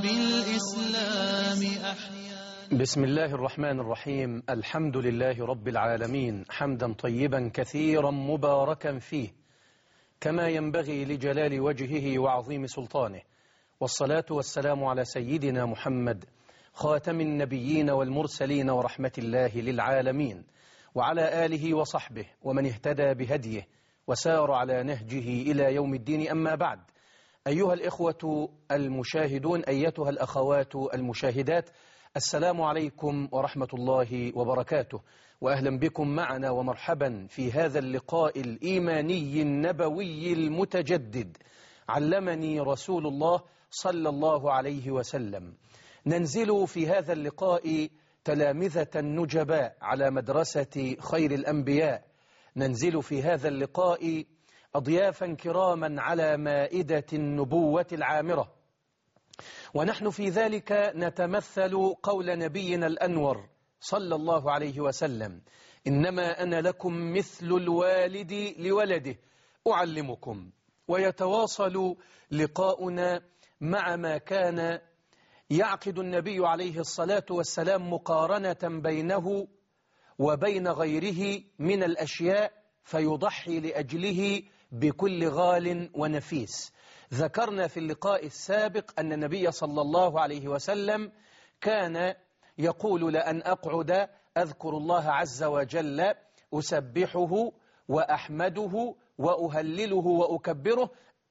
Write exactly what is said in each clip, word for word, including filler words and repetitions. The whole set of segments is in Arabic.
بالإسلام أحيا. بسم الله الرحمن الرحيم. الحمد لله رب العالمين، حمدا طيبا كثيرا مباركا فيه كما ينبغي لجلال وجهه وعظيم سلطانه، والصلاة والسلام على سيدنا محمد خاتم النبيين والمرسلين ورحمة الله للعالمين، وعلى آله وصحبه ومن اهتدى بهديه وسار على نهجه إلى يوم الدين. أما بعد، أيها الإخوة المشاهدون، أيتها الأخوات المشاهدات، السلام عليكم ورحمة الله وبركاته، وأهلا بكم معنا ومرحبا في هذا اللقاء الإيماني النبوي المتجدد. علمني رسول الله صلى الله عليه وسلم. ننزل في هذا اللقاء تلامذة نجباء على مدرسة خير الأنبياء، ننزل في هذا اللقاء أضيافا كراما على مائدة النبوة العامرة، ونحن في ذلك نتمثل قول نبينا الأنور صلى الله عليه وسلم: إنما أنا لكم مثل الوالد لولده أعلمكم. ويتواصل لقاؤنا مع ما كان يعقد النبي عليه الصلاة والسلام مقارنة بينه وبين غيره من الأشياء، فيضحي لأجله بكل غال ونفيس. ذكرنا في اللقاء السابق أن النبي صلى الله عليه وسلم كان يقول: لأن أقعد أذكر الله عز وجل أسبحه وأحمده وأهلله وأكبره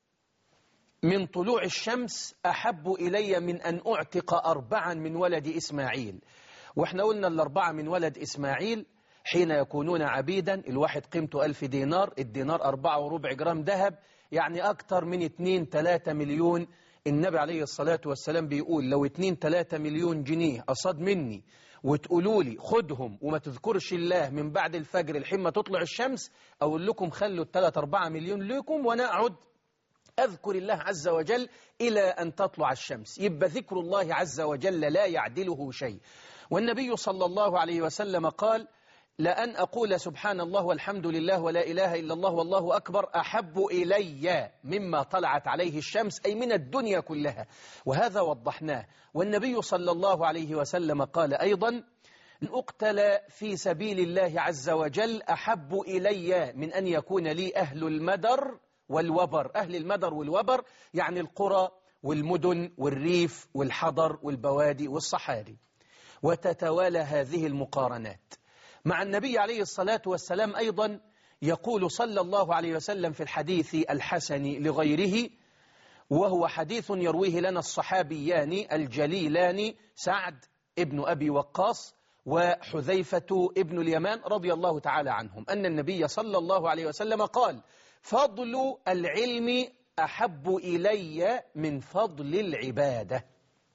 من طلوع الشمس أحب إلي من أن أعتق أربعا من ولد إسماعيل. وإحنا قلنا الأربعة من ولد إسماعيل حين يكونون عبيدا، الواحد قيمته ألف دينار، الدينار أربعة وربع جرام ذهب، يعني أكتر من اتنين تلاتة مليون. النبي عليه الصلاة والسلام بيقول: لو اتنين تلاتة مليون جنيه قصاد مني وتقولوا لي خدهم وما تذكرش الله من بعد الفجر الحين ما تطلع الشمس، أقول لكم خلوا التلات أربعة مليون لكم وأنا أقعد أذكر الله عز وجل إلى أن تطلع الشمس. يبقى ذكر الله عز وجل لا يعدله شيء. والنبي صلى الله عليه وسلم قال: لأن أقول سبحان الله والحمد لله ولا إله إلا الله والله أكبر أحب إلي مما طلعت عليه الشمس، أي من الدنيا كلها. وهذا وضحناه. والنبي صلى الله عليه وسلم قال أيضا: أن أقتل في سبيل الله عز وجل أحب إلي من أن يكون لي أهل المدر والوبر. أهل المدر والوبر يعني القرى والمدن والريف والحضر والبوادي والصحاري. وتتوالى هذه المقارنات مع النبي عليه الصلاة والسلام. أيضا يقول صلى الله عليه وسلم في الحديث الحسن لغيره، وهو حديث يرويه لنا الصحابيان الجليلان سعد ابن أبي وقاص وحذيفة ابن اليمان رضي الله تعالى عنهم، أن النبي صلى الله عليه وسلم قال: فضل العلم أحب إلي من فضل العبادة.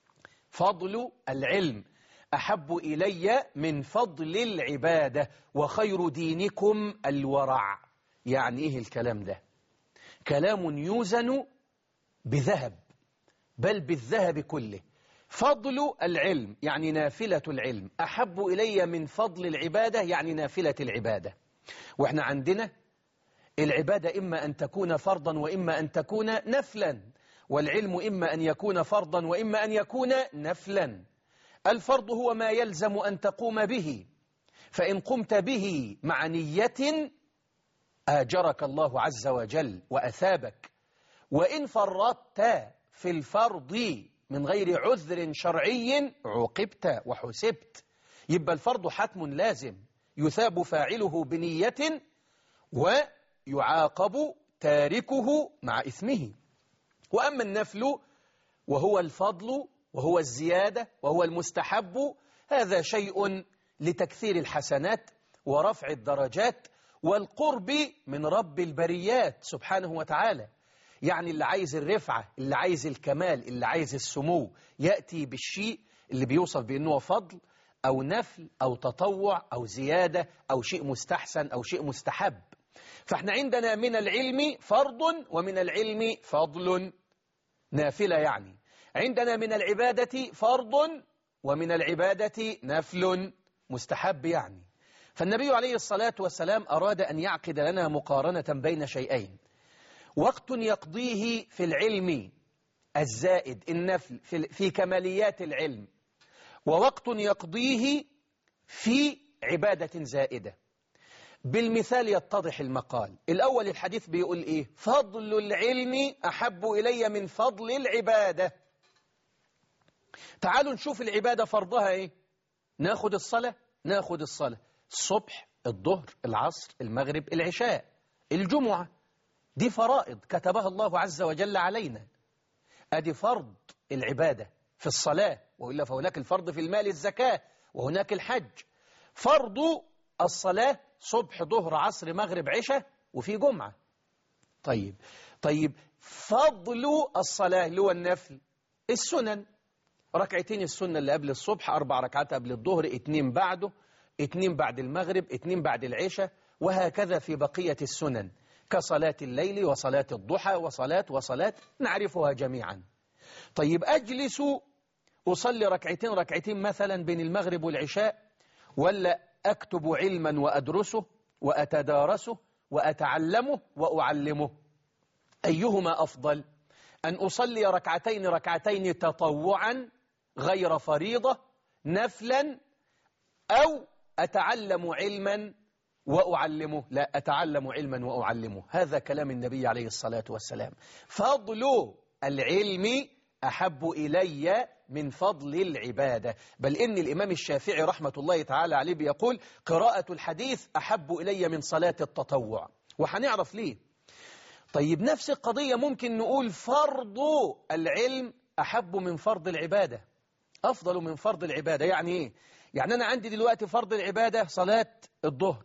فضل العلم أحب إلي من فضل العبادة، وخير دينكم الورع. يعني إيه الكلام ده؟ كلام يوزن بذهب، بل بالذهب كله. فضل العلم يعني نافلة العلم أحب إلي من فضل العبادة، يعني نافلة العبادة. وإحنا عندنا العبادة إما أن تكون فرضا وإما أن تكون نفلا، والعلم إما أن يكون فرضا وإما أن يكون نفلا. الفرض هو ما يلزم أن تقوم به، فإن قمت به مع نية آجرك الله عز وجل وأثابك، وإن فرطت في الفرض من غير عذر شرعي عوقبت وحسبت. يبقى الفرض حتم لازم يثاب فاعله بنية ويعاقب تاركه مع إثمه. وأما النفل وهو الفضل وهو الزيادة وهو المستحب، هذا شيء لتكثير الحسنات ورفع الدرجات والقرب من رب البريات سبحانه وتعالى. يعني اللي عايز الرفعة، اللي عايز الكمال، اللي عايز السمو، يأتي بالشيء اللي بيوصف بأنه فضل أو نفل أو تطوع أو زيادة أو شيء مستحسن أو شيء مستحب. فاحنا عندنا من العلم فرض ومن العلم فضل نافلة، يعني عندنا من العبادة فرض ومن العبادة نفل مستحب يعني. فالنبي عليه الصلاة والسلام أراد أن يعقد لنا مقارنة بين شيئين: وقت يقضيه في العلم الزائد النفل في, في كماليات العلم، ووقت يقضيه في عبادة زائدة. بالمثال يتضح المقال. الأول الحديث بيقول إيه؟ فضل العلم أحب إلي من فضل العبادة. تعالوا نشوف العبادة فرضها إيه؟ ناخد الصلاة، ناخد الصلاة الصبح، الظهر، العصر، المغرب، العشاء، الجمعة. دي فرائض كتبها الله عز وجل علينا. أدي فرض العبادة في الصلاة، وإلا فهناك الفرض في المال الزكاة، وهناك الحج. فرض الصلاة صبح ظهر عصر مغرب عشاء، وفي جمعة. طيب طيب فضل الصلاة اللي هو النفل السنن، ركعتين السنة اللي قبل الصبح، أربع ركعات قبل الظهر، اتنين بعده، اتنين بعد المغرب، اتنين بعد العشاء، وهكذا في بقية السنن كصلاة الليل وصلاة الضحى وصلاة وصلاة نعرفها جميعا. طيب أجلس أصلي ركعتين ركعتين مثلا بين المغرب والعشاء، ولا أكتب علما وأدرسه وأتدارسه وأتعلمه وأعلمه؟ أيهما أفضل؟ أن أصلي ركعتين ركعتين تطوعا غير فريضة نفلا، أو أتعلم علما وأعلمه؟ لا، أتعلم علما وأعلمه. هذا كلام النبي عليه الصلاة والسلام. فضل العلم أحب إلي من فضل العبادة. بل إن الإمام الشافعي رحمة الله تعالى عليه بيقول قراءة الحديث أحب إلي من صلاة التطوع، وهنعرف ليه. طيب نفس القضية ممكن نقول فرض العلم أحب من فرض العبادة، أفضل من فرض العبادة. يعني إيه؟ يعني أنا عندي دلوقتي فرض العبادة صلاة الظهر،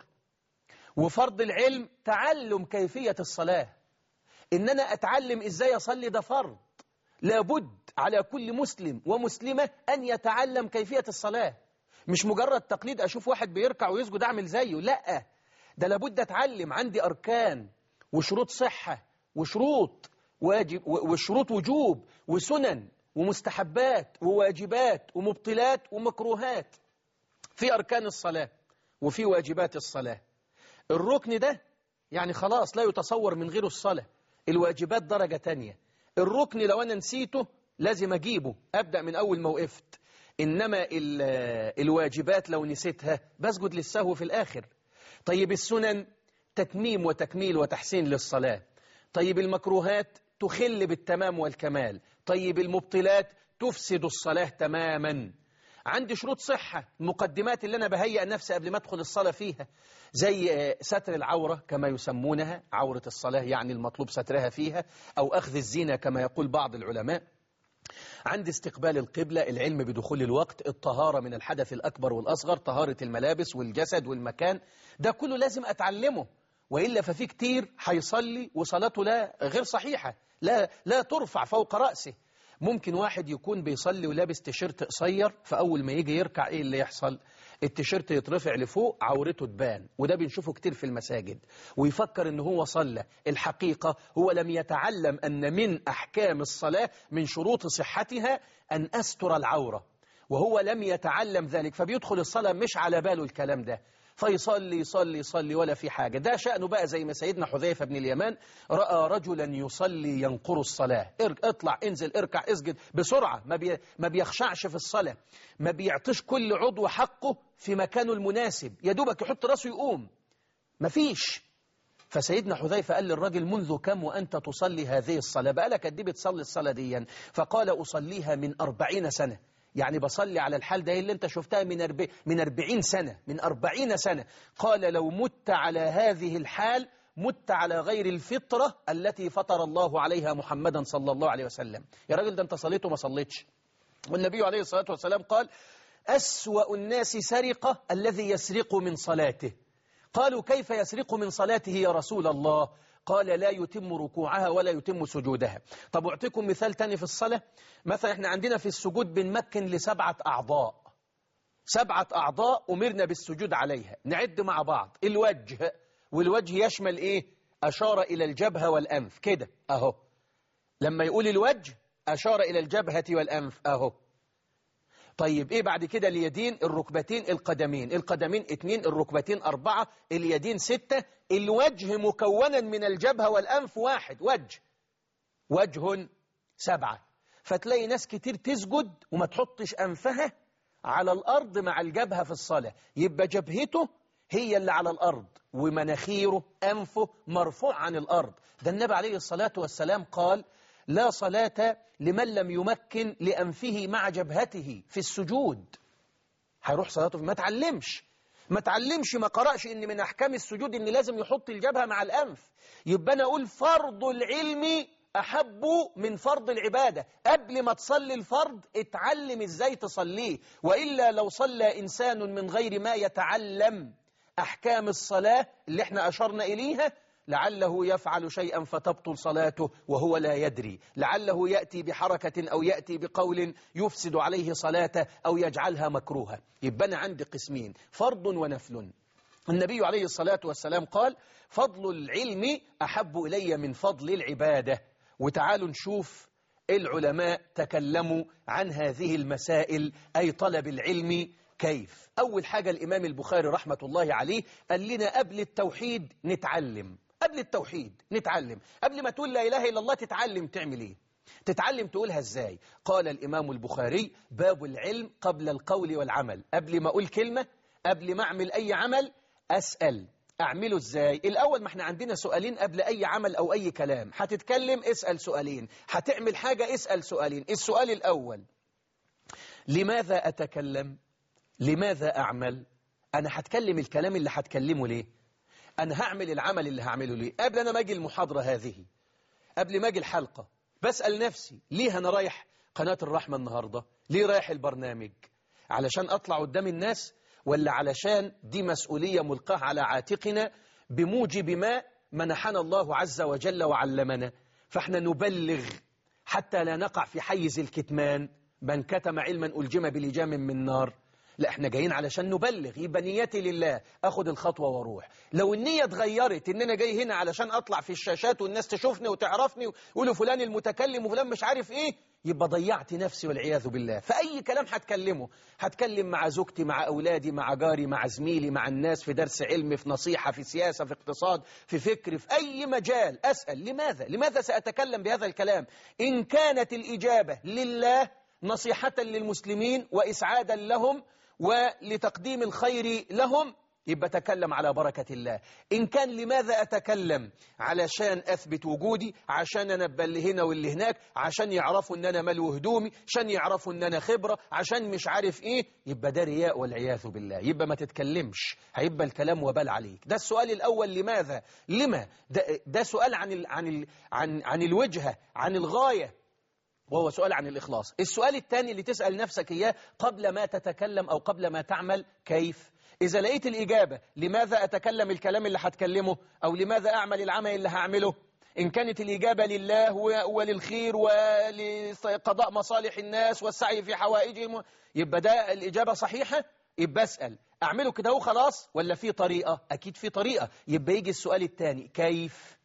وفرض العلم تعلم كيفية الصلاة. إن أنا أتعلم إزاي أصلي ده فرض، لابد على كل مسلم ومسلمة أن يتعلم كيفية الصلاة. مش مجرد تقليد، أشوف واحد بيركع ويسجد أعمل زيه، لا، ده لابد أتعلم. عندي أركان وشروط صحة وشروط واجب وشروط وجوب وسنن ومستحبات وواجبات ومبطلات ومكروهات. في أركان الصلاة وفي واجبات الصلاة. الركن ده يعني خلاص لا يتصور من غيره الصلاة. الواجبات درجة تانية. الركن لو أنا نسيته لازم أجيبه، أبدأ من أول ما وقفت. إنما الواجبات لو نسيتها بسجد للسهو في الآخر. طيب السنن تتميم وتكميل وتحسين للصلاة. طيب المكروهات تخل بالتمام والكمال. طيب المبطلات تفسد الصلاة تماما. عندي شروط صحة، مقدمات اللي أنا بهيئ نفسي قبل ما أدخل الصلاة فيها، زي ستر العورة كما يسمونها، عورة الصلاة يعني المطلوب سترها فيها، أو أخذ الزينة كما يقول بعض العلماء. عند استقبال القبلة، العلم بدخول الوقت، الطهارة من الحدث الأكبر والأصغر، طهارة الملابس والجسد والمكان، ده كله لازم أتعلمه. وإلا ففي كتير هيصلي وصلاته لا غير صحيحة، لا, لا ترفع فوق رأسه. ممكن واحد يكون بيصلي ولابس تيشيرت قصير، فأول ما يجي يركع إيه اللي يحصل؟ التيشيرت يترفع لفوق، عورته تبان، وده بنشوفه كتير في المساجد، ويفكر إن هو صلى. الحقيقة هو لم يتعلم أن من أحكام الصلاة من شروط صحتها أن أستر العورة، وهو لم يتعلم ذلك، فبيدخل الصلاة مش على باله الكلام ده، فيصلي يصلي يصلي ولا في حاجة. ده شأنه بقى زي ما سيدنا حذيفة بن اليمان رأى رجلا يصلي ينقر الصلاة. اطلع انزل اركع اسجد بسرعة، ما, بي ما بيخشعش في الصلاة، ما بيعطيش كل عضو حقه في مكانه المناسب، يا دوبك يحط راسه يقوم، ما فيش. فسيدنا حذيفة قال للراجل منذ كم وأنت تصلي هذه الصلاة؟ بقالك قد ايه بتصلي الصلاة دي؟ فقال أصليها من أربعين سنة. يعني بصلي على الحال ده اللي انت شفتها من أرب... من أربعين سنة، من أربعين سنة. قال لو مت على هذه الحال مت على غير الفطرة التي فطر الله عليها محمدا صلى الله عليه وسلم. يا راجل ده انت صليت وما صليتش. والنبي عليه الصلاة والسلام قال أسوأ الناس سرقة الذي يسرق من صلاته. قالوا كيف يسرق من صلاته يا رسول الله؟ قال لا يتم ركوعها ولا يتم سجودها. طب أعطيكم مثال تاني في الصلاة. مثلا احنا عندنا في السجود بنمكن لسبعة أعضاء، سبعة أعضاء أمرنا بالسجود عليها. نعد مع بعض. الوجه، والوجه يشمل إيه؟ أشار إلى الجبهة والأنف كده أهو. لما يقول الوجه أشار إلى الجبهة والأنف أهو. طيب إيه بعد كده؟ اليدين، الركبتين، القدمين. القدمين اتنين، الركبتين أربعة، اليدين ستة. الوجه مكونا من الجبهة والأنف واحد، وجه وجه سبعة. فتلاقي ناس كتير تسجد وما تحطش أنفها على الأرض مع الجبهة في الصلاة، يبقى جبهته هي اللي على الأرض ومناخيره أنفه مرفوع عن الأرض. ده النبي عليه الصلاة والسلام قال لا صلاة لمن لم يمكن لأنفه مع جبهته في السجود. هيروح صلاته ما تعلمش ما تعلمش ما قرأش إن من أحكام السجود إن لازم يحط الجبهة مع الأنف. يبقى أنا أقول فرض العلم أحب من فرض العبادة. قبل ما تصلي الفرض اتعلم إزاي تصليه، وإلا لو صلى إنسان من غير ما يتعلم أحكام الصلاة اللي احنا أشرنا إليها لعله يفعل شيئا فتبطل صلاته وهو لا يدري، لعله يأتي بحركة أو يأتي بقول يفسد عليه صلاته أو يجعلها مكروهة. يبقى أنا عندي قسمين، فرض ونفل. النبي عليه الصلاة والسلام قال فضل العلم أحب إلي من فضل العبادة. وتعالوا نشوف العلماء تكلموا عن هذه المسائل، أي طلب العلم كيف. أول حاجة الإمام البخاري رحمة الله عليه قال لنا قبل التوحيد نتعلم، قبل التوحيد نتعلم، قبل ما تقول لا إله إلا الله تتعلم تعمل إيه، تتعلم تقولها إزاي. قال الإمام البخاري باب العلم قبل القول والعمل. قبل ما أقول كلمة، قبل ما أعمل أي عمل، أسأل أعمله إزاي. الأول ما احنا عندنا سؤالين قبل أي عمل أو أي كلام. هتتكلم اسأل سؤالين، هتعمل حاجة اسأل سؤالين. السؤال الأول لماذا أتكلم؟ لماذا أعمل؟ أنا هتكلم الكلام اللي هتكلمه ليه؟ أنا هعمل العمل اللي هعمله ليه؟ قبل أنا ما أجي المحاضرة هذه، قبل ما أجي الحلقة، بسأل نفسي ليه أنا رايح قناة الرحمة النهاردة؟ ليه رايح البرنامج؟ علشان أطلع قدام الناس، ولا علشان دي مسؤولية ملقاة على عاتقنا بموجب ما منحنا الله عز وجل وعلمنا؟ فاحنا نبلغ حتى لا نقع في حيز الكتمان، من كتم علما ألجم بلجام من نار. لا، احنا جايين علشان نبلغ، يبقى نيتي لله، اخد الخطوة واروح. لو النية اتغيرت ان انا جاي هنا علشان اطلع في الشاشات والناس تشوفني وتعرفني ويقولوا فلان المتكلم وفلان مش عارف ايه، يبقى ضيعت نفسي والعياذ بالله. فأي كلام هتكلمه، هتكلم مع زوجتي، مع أولادي، مع جاري، مع زميلي، مع الناس، في درس علم، في نصيحة، في سياسة، في اقتصاد، في فكر، في أي مجال، أسأل لماذا؟ لماذا سأتكلم بهذا الكلام؟ إن كانت الإجابة لله نصيحة للمسلمين وإسعادا لهم ولتقديم الخير لهم، يبقى تكلم على بركة الله. إن كان لماذا أتكلم؟ علشان أثبت وجودي، عشان أنبه اللي هنا واللي هناك، عشان يعرفوا أن أنا ملو هدومي، عشان يعرفوا أن أنا خبرة، عشان مش عارف إيه، يبقى ده رياء والعياذ بالله. يبقى ما تتكلمش، هيبقى الكلام وبال عليك. ده السؤال الأول، لماذا؟ لما؟ ده, ده سؤال عن, ال عن, ال عن, عن الوجهة، عن الغاية، وهو سؤال عن الإخلاص. السؤال الثاني اللي تسأل نفسك إياه قبل ما تتكلم أو قبل ما تعمل، كيف؟ إذا لقيت الإجابة لماذا أتكلم الكلام اللي هتكلمه أو لماذا أعمل العمل اللي هعمله، إن كانت الإجابة لله وللخير ولقضاء مصالح الناس والسعي في حوائجهم، يبقى ده الإجابة صحيحة، يبقى أسأل أعمله كده وخلاص ولا في طريقة؟ أكيد في طريقة. يبقى يجي السؤال الثاني، كيف؟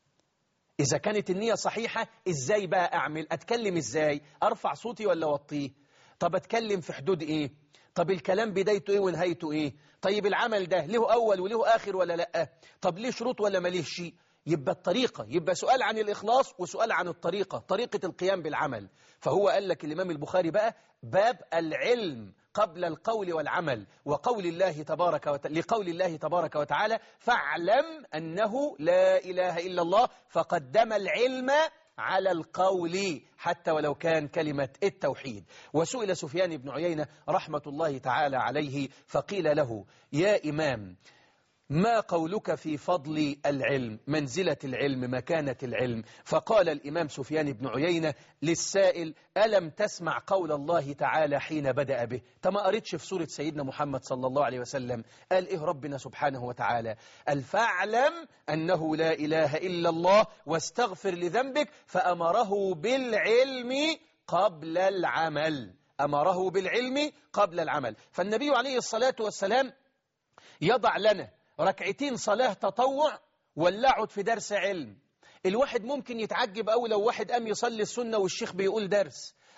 إذا كانت النية صحيحة، إزاي بقى أعمل؟ أتكلم إزاي؟ أرفع صوتي ولا أوطيه؟ طب أتكلم في حدود إيه؟ طب الكلام بدايته إيه ونهايته إيه؟ طيب العمل ده له أول وله آخر ولا لأ؟ طب ليه شروط ولا ماليه شيء؟ يبقى الطريقة، يبقى سؤال عن الإخلاص وسؤال عن الطريقة، طريقة القيام بالعمل. فهو قال لك الإمام البخاري بقى باب العلم قبل القول والعمل، وقول الله تبارك وتعالى لقول الله تبارك وتعالى فاعلم أنه لا إله إلا الله، فقدم العلم على القول حتى ولو كان كلمة التوحيد. وسئل سفيان بن عيينة رحمة الله تعالى عليه فقيل له يا إمام ما قولك في فضل العلم، منزلة العلم، مكانة العلم؟ فقال الإمام سفيان بن عيينة للسائل ألم تسمع قول الله تعالى حين بدأ به؟ تما قريتش في سورة سيدنا محمد صلى الله عليه وسلم قال إيه ربنا سبحانه وتعالى؟ قال فاعلم أنه لا إله إلا الله واستغفر لذنبك، فأمره بالعلم قبل العمل، أمره بالعلم قبل العمل. فالنبي عليه الصلاة والسلام يضع لنا ركعتين صلاة تطوع ولا اقعد في درس علم. الواحد ممكن يتعجب أوي لو واحد قام يصلي السنة والشيخ بيقول درس،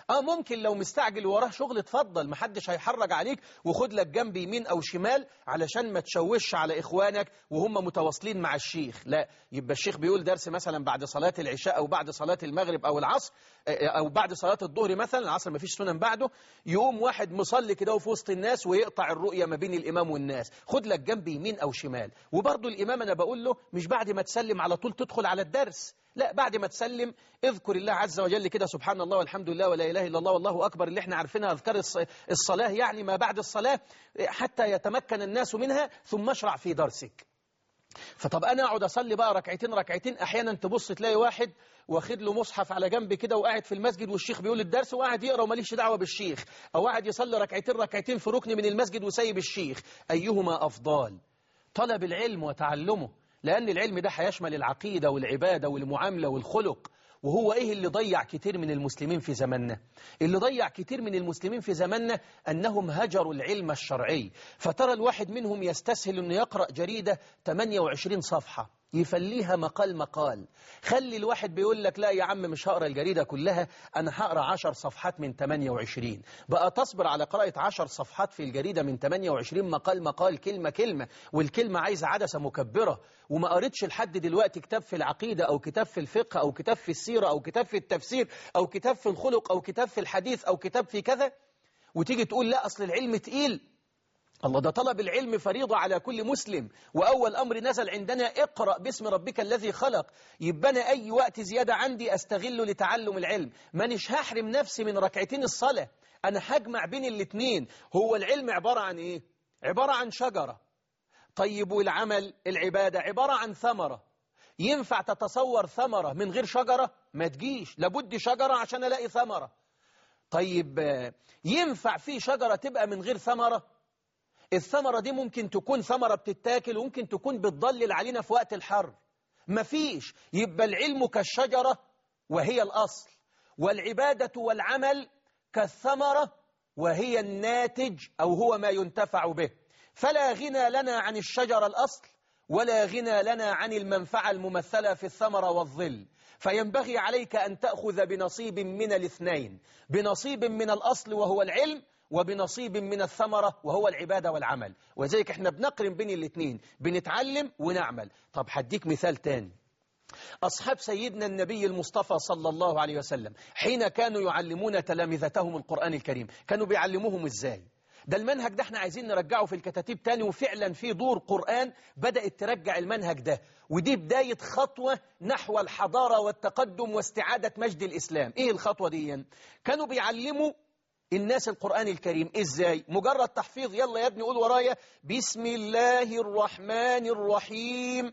اه ممكن لو مستعجل وراه شغل اتفضل، محدش هيحرج عليك، وخد لك جنب يمين او شمال علشان ما تشوش على اخوانك وهم متواصلين مع الشيخ. لا، يبقى الشيخ بيقول درس مثلا بعد صلاة العشاء او بعد صلاة المغرب او العصر او بعد صلاة الظهر مثلا، العصر ما فيش سنن بعده، يقوم واحد مصلي كده وفي وسط الناس ويقطع الرؤية ما بين الامام والناس. خد لك جنب يمين او شمال. وبرضه الامام انا بقول له مش بعد ما تسلم على طول تدخل على الدرس، لا، بعد ما تسلم اذكر الله عز وجل كده، سبحان الله والحمد لله ولا إله إلا الله والله أكبر، اللي احنا عارفينها أذكار الصلاة يعني ما بعد الصلاة، حتى يتمكن الناس منها، ثم اشرع في درسك. فطب أنا أقعد أصلي بقى ركعتين ركعتين، أحيانا تبص تلاقي واحد واخد له مصحف على جنب كده وقاعد في المسجد والشيخ بيقول الدرس وقاعد يقرأ وماليش دعوة بالشيخ، أو قاعد يصلي ركعتين ركعتين في ركن من المسجد وسايب الشيخ. أيهما أفضل؟ طلب العلم وتعلمه، لأن العلم ده هيشمل العقيدة والعبادة والمعاملة والخلق. وهو إيه اللي ضيع كتير من المسلمين في زماننا؟ اللي ضيع كتير من المسلمين في زماننا أنهم هجروا العلم الشرعي. فترى الواحد منهم يستسهل أنه يقرأ جريدة ثمانية وعشرين صفحة يفليها مقال مقال. خلي الواحد بيقول لك لا يا عم مش هقرأ الجريدة كلها، أنا هقرأ عشر صفحات من ثمانية وعشرين. بقى تصبر على قراءة عشر صفحات في الجريدة من ثمانية وعشرين مقال مقال، كلمة كلمة، والكلمة عايزة عدسة مكبرة، وما قريتش لحد دلوقتي كتاب في العقيدة أو كتاب في الفقه أو كتاب في السيرة أو كتاب في التفسير أو كتاب في الخلق أو كتاب في الحديث أو كتاب في كذا، وتيجي تقول لا أصل العلم تقيل. الله، ده طلب العلم فريضة على كل مسلم، وأول أمر نزل عندنا اقرأ باسم ربك الذي خلق. يبقى أنا أي وقت زيادة عندي أستغله لتعلم العلم، مانيش هحرم نفسي من ركعتين الصلاة، أنا هجمع بين الاتنين. هو العلم عبارة عن إيه؟ عبارة عن شجرة. طيب والعمل العبادة عبارة عن ثمرة. ينفع تتصور ثمرة من غير شجرة؟ ما تجيش، لابد شجرة عشان ألاقي ثمرة. طيب ينفع في شجرة تبقى من غير ثمرة؟ الثمرة دي ممكن تكون ثمرة بتتاكل وممكن تكون بتضلل علينا في وقت الحر، مفيش. يبقى العلم كالشجرة وهي الأصل، والعبادة والعمل كالثمرة وهي الناتج أو هو ما ينتفع به. فلا غنى لنا عن الشجرة الأصل، ولا غنى لنا عن المنفعة الممثلة في الثمرة والظل. فينبغي عليك أن تأخذ بنصيب من الاثنين، بنصيب من الأصل وهو العلم، وبنصيب من الثمرة وهو العبادة والعمل. وذلك احنا بنقرن بين الاثنين، بنتعلم ونعمل. طب هديك مثال تاني. أصحاب سيدنا النبي المصطفى صلى الله عليه وسلم حين كانوا يعلمون تلامذتهم القرآن الكريم كانوا بيعلموهم ازاي؟ ده المنهج ده احنا عايزين نرجعه في الكتاتيب تاني، وفعلا في دور قرآن بدأت ترجع المنهج ده، ودي بداية خطوة نحو الحضارة والتقدم واستعادة مجد الإسلام. ايه الخطوة دي؟ كانوا بيعلموا الناس القرآن الكريم ازاي؟ مجرد تحفيظ، يلا يا ابني قول ورايا بسم الله الرحمن الرحيم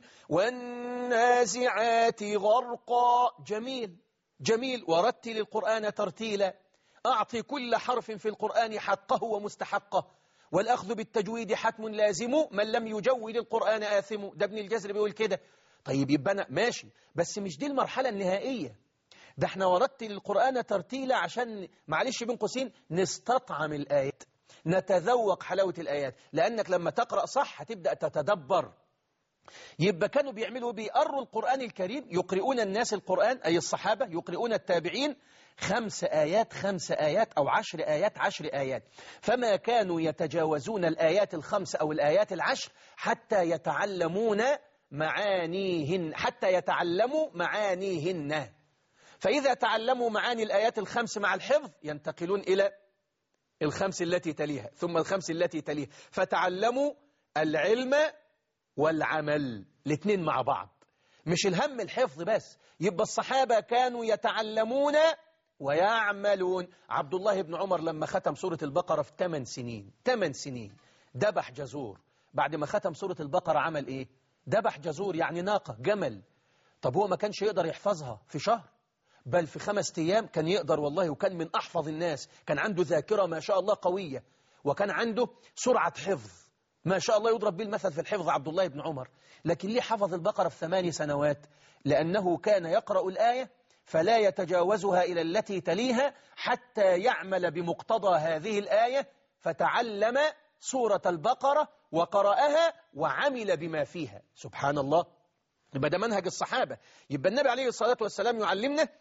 والنازعات غرقا. جميل جميل. ورتل القرآن ترتيلا، أعطي كل حرف في القرآن حقه ومستحقه، والأخذ بالتجويد حتم لازم، من لم يجود القرآن آثم. ده ابن الجزر بيقول كده. طيب يبقى أنا ماشي، بس مش دي المرحلة النهائية، ده احنا ورتل القرآن ترتيلا عشان معلش بين قوسين نستطعم الآيات، نتذوق حلاوة الآيات، لأنك لما تقرأ صح هتبدأ تتدبر. يبقى كانوا بيعملوا بيقروا القرآن الكريم، يقرؤون الناس القرآن أي الصحابة، يقرؤون التابعين خمس آيات خمس آيات أو عشر آيات عشر آيات، فما كانوا يتجاوزون الآيات الخمس أو الآيات العشر حتى يتعلمون معانيهن حتى يتعلموا معانيهن. فإذا تعلموا معاني الآيات الخمس مع الحفظ ينتقلون إلى الخمس التي تليها ثم الخمس التي تليها، فتعلموا العلم والعمل الاثنين مع بعض، مش الهم الحفظ بس. يبقى الصحابة كانوا يتعلمون ويعملون. عبد الله بن عمر لما ختم سورة البقرة في ثمان سنين ثمان سنين دبح جزور. بعد ما ختم سورة البقرة عمل إيه؟ دبح جزور، يعني ناقة جمل. طب هو ما كانش يقدر يحفظها في شهر، بل في خمس أيام كان يقدر والله، وكان من أحفظ الناس، كان عنده ذاكرة ما شاء الله قوية، وكان عنده سرعة حفظ ما شاء الله يضرب به المثل في الحفظ عبد الله بن عمر. لكن ليه حفظ البقرة في ثماني سنوات؟ لأنه كان يقرأ الآية فلا يتجاوزها إلى التي تليها حتى يعمل بمقتضى هذه الآية، فتعلم سورة البقرة وقرأها وعمل بما فيها. سبحان الله. يبقى ده منهج الصحابة. يبقى النبي عليه الصلاة والسلام يعلمنا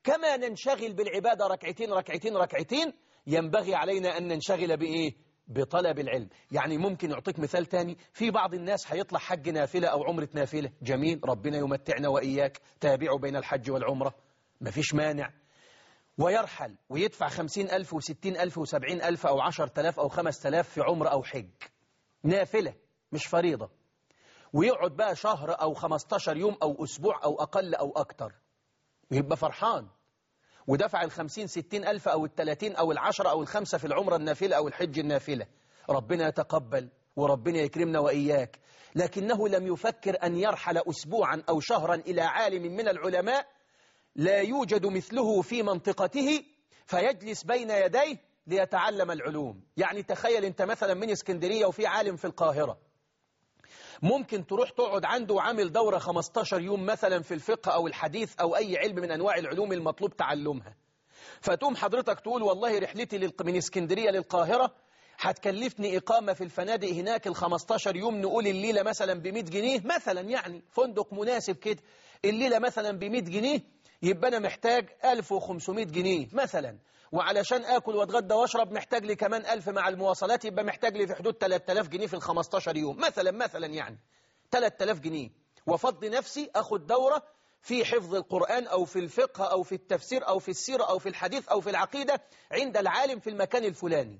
كما ننشغل بالعبادة ركعتين ركعتين ركعتين ينبغي علينا أن ننشغل بإيه؟ بطلب العلم. يعني ممكن أعطيك مثال تاني، في بعض الناس هيطلع حج نافلة أو عمرة نافلة، جميل، ربنا يمتعنا وإياك، تابعوا بين الحج والعمرة، مفيش مانع، ويرحل ويدفع خمسين ألف وستين ألف وسبعين ألف أو عشر تلاف أو خمس تلاف في عمرة أو حج نافلة مش فريضة، ويقعد بقى شهر أو خمستاشر يوم أو أسبوع أو أقل أو أكتر، ويبقى فرحان ودفع الخمسين ستين ألف أو التلاتين أو العشرة أو الخمسة في العمرة النافلة أو الحج النافلة، ربنا يتقبل وربنا يكرمنا وإياك، لكنه لم يفكر أن يرحل أسبوعا أو شهرا إلى عالم من العلماء لا يوجد مثله في منطقته فيجلس بين يديه ليتعلم العلوم. يعني تخيل أنت مثلا من اسكندرية وفي عالم في القاهرة، ممكن تروح تقعد عنده وعامل دورة خمستاشر يوم مثلا في الفقه أو الحديث أو أي علم من أنواع العلوم المطلوب تعلمها، فتقوم حضرتك تقول والله رحلتي من اسكندرية للقاهرة هتكلفني إقامة في الفنادق هناك الخمستاشر يوم، نقول الليلة مثلا بمئة جنيه مثلا، يعني فندق مناسب كده، الليلة مثلا بمئة جنيه، يبقى أنا محتاج ألف وخمسمائة جنيه مثلا، وعلشان آكل واتغدى واشرب محتاج لي كمان ألف مع المواصلات، يبقى محتاج لي في حدود ثلاثة آلاف جنيه في الخمستاشر يوم مثلا مثلا يعني ثلاثة آلاف جنيه، وفضي نفسي أخد دورة في حفظ القرآن أو في الفقه أو في التفسير أو في السيرة أو في الحديث أو في العقيدة عند العالم في المكان الفلاني.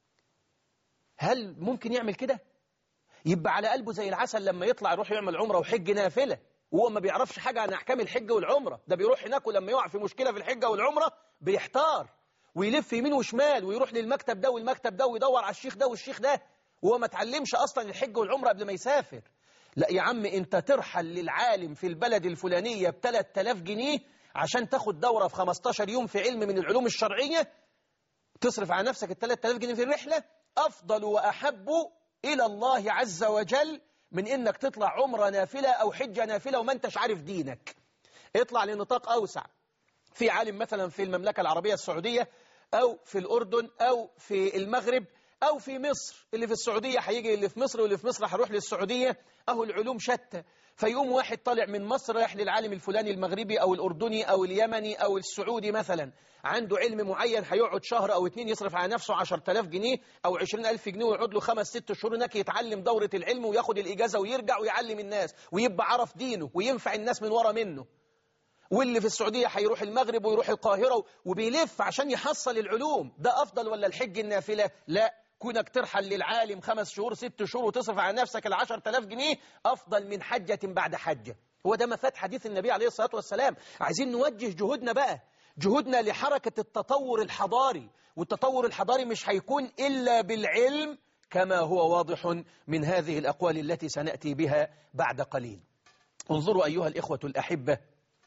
هل ممكن يعمل كده؟ يبقى على قلبه زي العسل لما يطلع يروح يعمل عمرة وحج نافلة وهو ما بيعرفش حاجة عن أحكام الحج والعمرة، ده بيروح هناك ولما يقع في مشكلة في الحجة والعمرة بيحتار ويلف يمين وشمال ويروح للمكتب ده والمكتب ده ويدور على الشيخ ده والشيخ ده، وهو ما تعلمش أصلا الحج والعمرة قبل ما يسافر. لا يا عم، أنت ترحل للعالم في البلد الفلانية ب ثلاثة آلاف جنيه عشان تاخد دورة في خمستاشر يوم في علم من العلوم الشرعية، تصرف على نفسك ال ثلاثة آلاف جنيه في الرحلة، أفضل وأحب إلى الله عز وجل من إنك تطلع عمرة نافلة أو حجة نافلة وما أنتش عارف دينك. اطلع لنطاق أوسع، في عالم مثلا في المملكة العربية السعودية أو في الأردن أو في المغرب أو في مصر، اللي في السعودية هيجي اللي في مصر واللي في مصر هروح للسعودية، أهو العلوم شتى، فيقوم واحد طالع من مصر رايح للعالم الفلاني المغربي أو الأردني أو اليمني أو السعودي مثلا، عنده علم معين هيقعد شهر أو اتنين يصرف على نفسه عشرة آلاف جنيه أو عشرين ألف جنيه ويقعد له خمس ست شهور هناك يتعلم دورة العلم وياخد الإجازة ويرجع ويعلم الناس ويبقى عرف دينه وينفع الناس من ورا منه. واللي في السعودية هيروح المغرب ويروح القاهرة وبيلف عشان يحصل العلوم. ده أفضل ولا الحج النافلة؟ لا، كونك ترحل للعالم خمس شهور ست شهور وتصرف على نفسك العشر تلاف جنيه أفضل من حجة بعد حجة. هو ده مفاد حديث النبي عليه الصلاة والسلام. عايزين نوجه جهودنا بقى، جهودنا لحركة التطور الحضاري، والتطور الحضاري مش هيكون إلا بالعلم كما هو واضح من هذه الأقوال التي سنأتي بها بعد قليل. انظروا أيها الإخوة الأحبة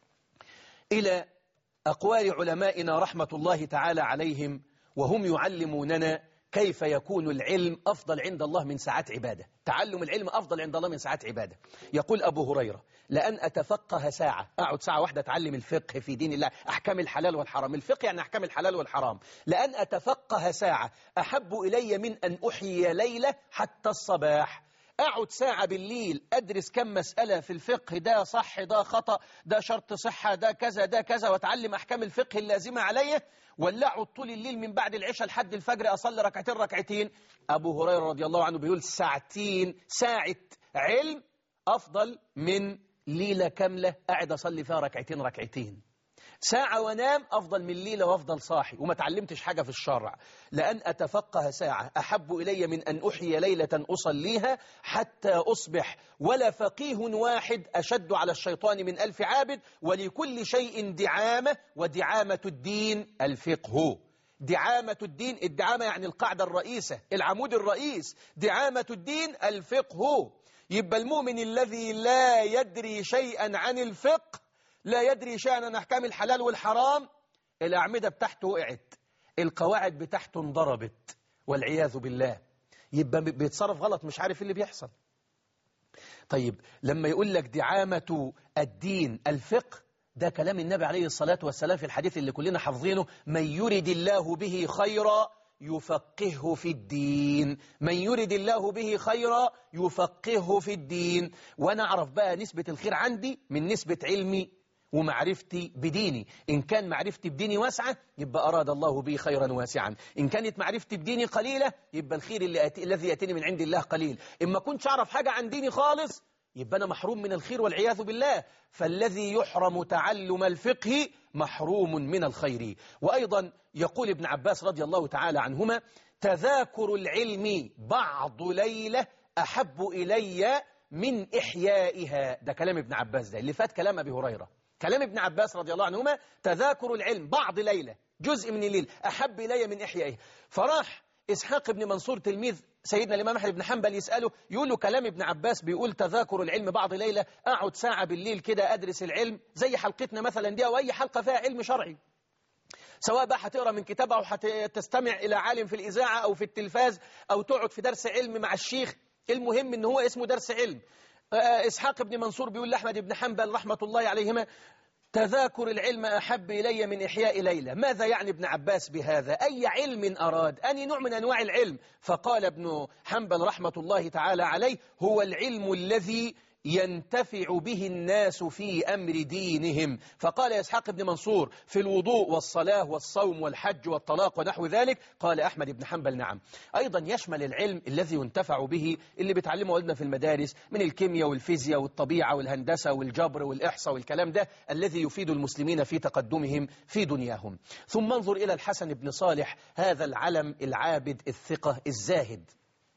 إلى أقوال علمائنا رحمة الله تعالى عليهم وهم يعلموننا كيف يكون العلم أفضل عند الله من ساعات عبادة. تعلم العلم أفضل عند الله من ساعات عبادة. يقول أبو هريرة: لأن أتفقه ساعة، أقعد ساعة واحدة أتعلم الفقه في دين الله، أحكام الحلال والحرام، الفقه يعني أحكام الحلال والحرام، لأن أتفقه ساعة أحب إلي من أن أحيي ليلة حتى الصباح. أقعد ساعة بالليل أدرس كم مسألة في الفقه، ده صح ده خطأ ده شرط صحة ده كذا ده كذا، وأتعلم أحكام الفقه اللازمة علي، ولا أقعد طول الليل من بعد العشاء لحد الفجر أصلي ركعتين ركعتين. أبو هريرة رضي الله عنه بيقول ساعتين، ساعة علم أفضل من ليلة كاملة قاعد أصلي فيها ركعتين ركعتين. ساعة وانام أفضل من ليلة وأفضل صاحي وما تعلمتش حاجة في الشرع. لأن أتفقه ساعة أحب إلي من أن أحيي ليلة أصليها حتى أصبح، ولا فقيه واحد أشد على الشيطان من ألف عابد، ولكل شيء دعامة، ودعامة الدين الفقه. دعامة الدين، الدعامة يعني القاعدة الرئيسة، العمود الرئيس، دعامة الدين الفقه. يبقى المؤمن الذي لا يدري شيئا عن الفقه، لا يدري شيئا عن أحكام الحلال والحرام، الأعمدة بتاعته وقعت، القواعد بتاعته انضربت والعياذ بالله، يبقى بيتصرف غلط مش عارف اللي بيحصل. طيب لما يقول لك دعامة الدين الفقه، ده كلام النبي عليه الصلاة والسلام في الحديث اللي كلنا حافظينه: من يرد الله به خيرا يفقهه في الدين، من يرد الله به خيرا يفقهه في الدين. وأنا أعرف بقى نسبة الخير عندي من نسبة علمي ومعرفتي بديني. إن كان معرفتي بديني واسعة يبقى أراد الله بي خيرا واسعا، إن كانت معرفتي بديني قليلة يبقى الخير اللي أتي الذي يأتيني من عند الله قليل. إما كنتش أعرف حاجة عن ديني خالص يبقى أنا محروم من الخير والعياذ بالله. فالذي يحرم تعلم الفقه محروم من الخير. وأيضا يقول ابن عباس رضي الله تعالى عنهما: تذاكر العلم بعض ليلة أحب إلي من إحيائها. ده كلام ابن عباس، ده اللي فات كلام أبي هريرة. كلام ابن عباس رضي الله عنهما: تذاكر العلم بعض ليلة، جزء من الليل، أحب إلي من إحيائها. فراح إسحاق بن منصور تلميذ سيدنا الإمام أحمد بن حنبل يسأله، يقول له كلام ابن عباس بيقول تذاكر العلم بعض ليلة، أقعد ساعة بالليل كده أدرس العلم زي حلقتنا مثلا دي أو أي حلقة فيها علم شرعي، سواء بقى هتقرأ من كتاب أو هتستمع إلى عالم في الإذاعة أو في التلفاز أو تقعد في درس علم مع الشيخ، المهم إن هو اسمه درس علم. إسحاق بن منصور بيقول لأحمد بن حنبل رحمة الله عليهما: تذاكر العلم أحب إلي من إحياء ليلة. ماذا يعني ابن عباس بهذا؟ أي علم أراد؟ أي نوع من أنواع العلم؟ فقال ابن حنبل رحمة الله تعالى عليه: هو العلم الذي ينتفع به الناس في أمر دينهم. فقال إسحاق بن منصور: في الوضوء والصلاة والصوم والحج والطلاق ونحو ذلك. قال أحمد بن حنبل: نعم. أيضا يشمل العلم الذي ينتفع به اللي بتعلمه ولدنا في المدارس من الكيمياء والفيزياء والطبيعة والهندسة والجبر والإحصاء والكلام ده الذي يفيد المسلمين في تقدمهم في دنياهم. ثم انظر إلى الحسن بن صالح، هذا العلم العابد الثقة الزاهد،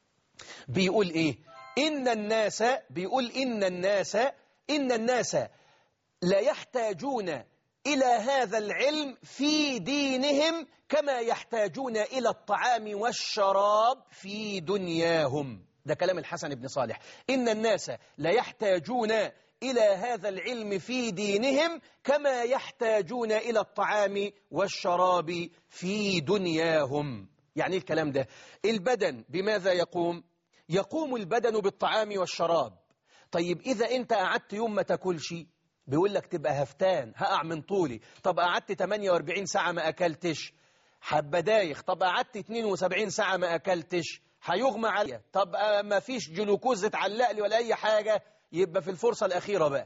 بيقول إيه؟ إن الناس بيقول إن الناس إن الناس لا يحتاجون إلى هذا العلم في دينهم كما يحتاجون إلى الطعام والشراب في دنياهم. ده كلام الحسن بن صالح. إن الناس لا يحتاجون إلى هذا العلم في دينهم كما يحتاجون إلى الطعام والشراب في دنياهم. يعني الكلام ده البدن بماذا يقوم؟ يقوم البدن بالطعام والشراب. طيب إذا أنت قعدت يوم ما تاكلش بيقول لك تبقى هفتان، هقع من طولي. طب قعدت ثمانية وأربعين ساعة ما أكلتش، حبة دايخ. طب قعدت اثنين وسبعين ساعة ما أكلتش، هيغمى عليا. طب ما فيش جلوكوز اتعلق لي ولا أي حاجة، يبقى في الفرصة الأخيرة بقى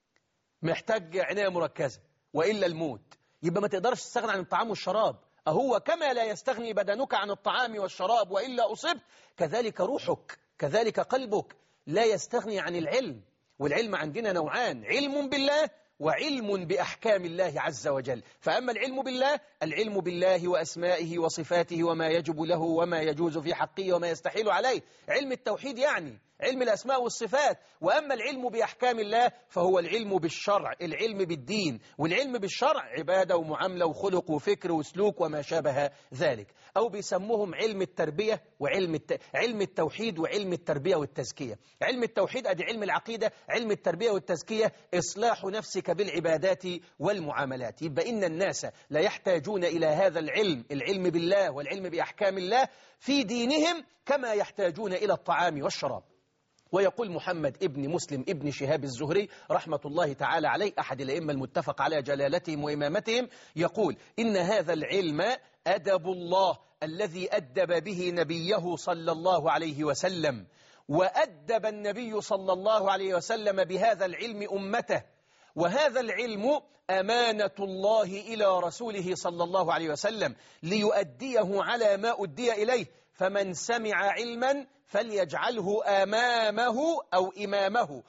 محتاج عناية مركزة وإلا الموت. يبقى ما تقدرش تستغنى عن الطعام والشراب. أهو كما لا يستغني بدنك عن الطعام والشراب وإلا أصبت، كذلك روحك، كذلك قلبك لا يستغني عن العلم. والعلم عندنا نوعان: علم بالله وعلم بأحكام الله عز وجل. فأما العلم بالله، العلم بالله وأسمائه وصفاته وما يجب له وما يجوز في حقه وما يستحيل عليه، علم التوحيد يعني علم الأسماء والصفات. وأما العلم بأحكام الله فهو العلم بالشرع، العلم بالدين. والعلم بالشرع عبادة ومعاملة وخلق وفكر وسلوك وما شابه ذلك. أو بيسموهم علم التربية وعلم الت... علم التوحيد وعلم التربية والتزكية. علم التوحيد أدي علم العقيدة، علم التربية والتزكية إصلاح نفسك بالعبادات والمعاملات. يبقى إن الناس لا يحتاجون إلى هذا العلم، العلم بالله والعلم بأحكام الله في دينهم كما يحتاجون إلى الطعام والشراب. ويقول محمد ابن مسلم ابن شهاب الزهري رحمة الله تعالى عليه، أحد الأئمة المتفق على جلالتهم وإمامتهم، يقول: إن هذا العلم أدب الله الذي أدب به نبيه صلى الله عليه وسلم، وأدب النبي صلى الله عليه وسلم بهذا العلم أمته، وهذا العلم أمانة الله إلى رسوله صلى الله عليه وسلم ليؤديه على ما أدي إليه. فمن سمع علما فليجعله أمامه أو إمامه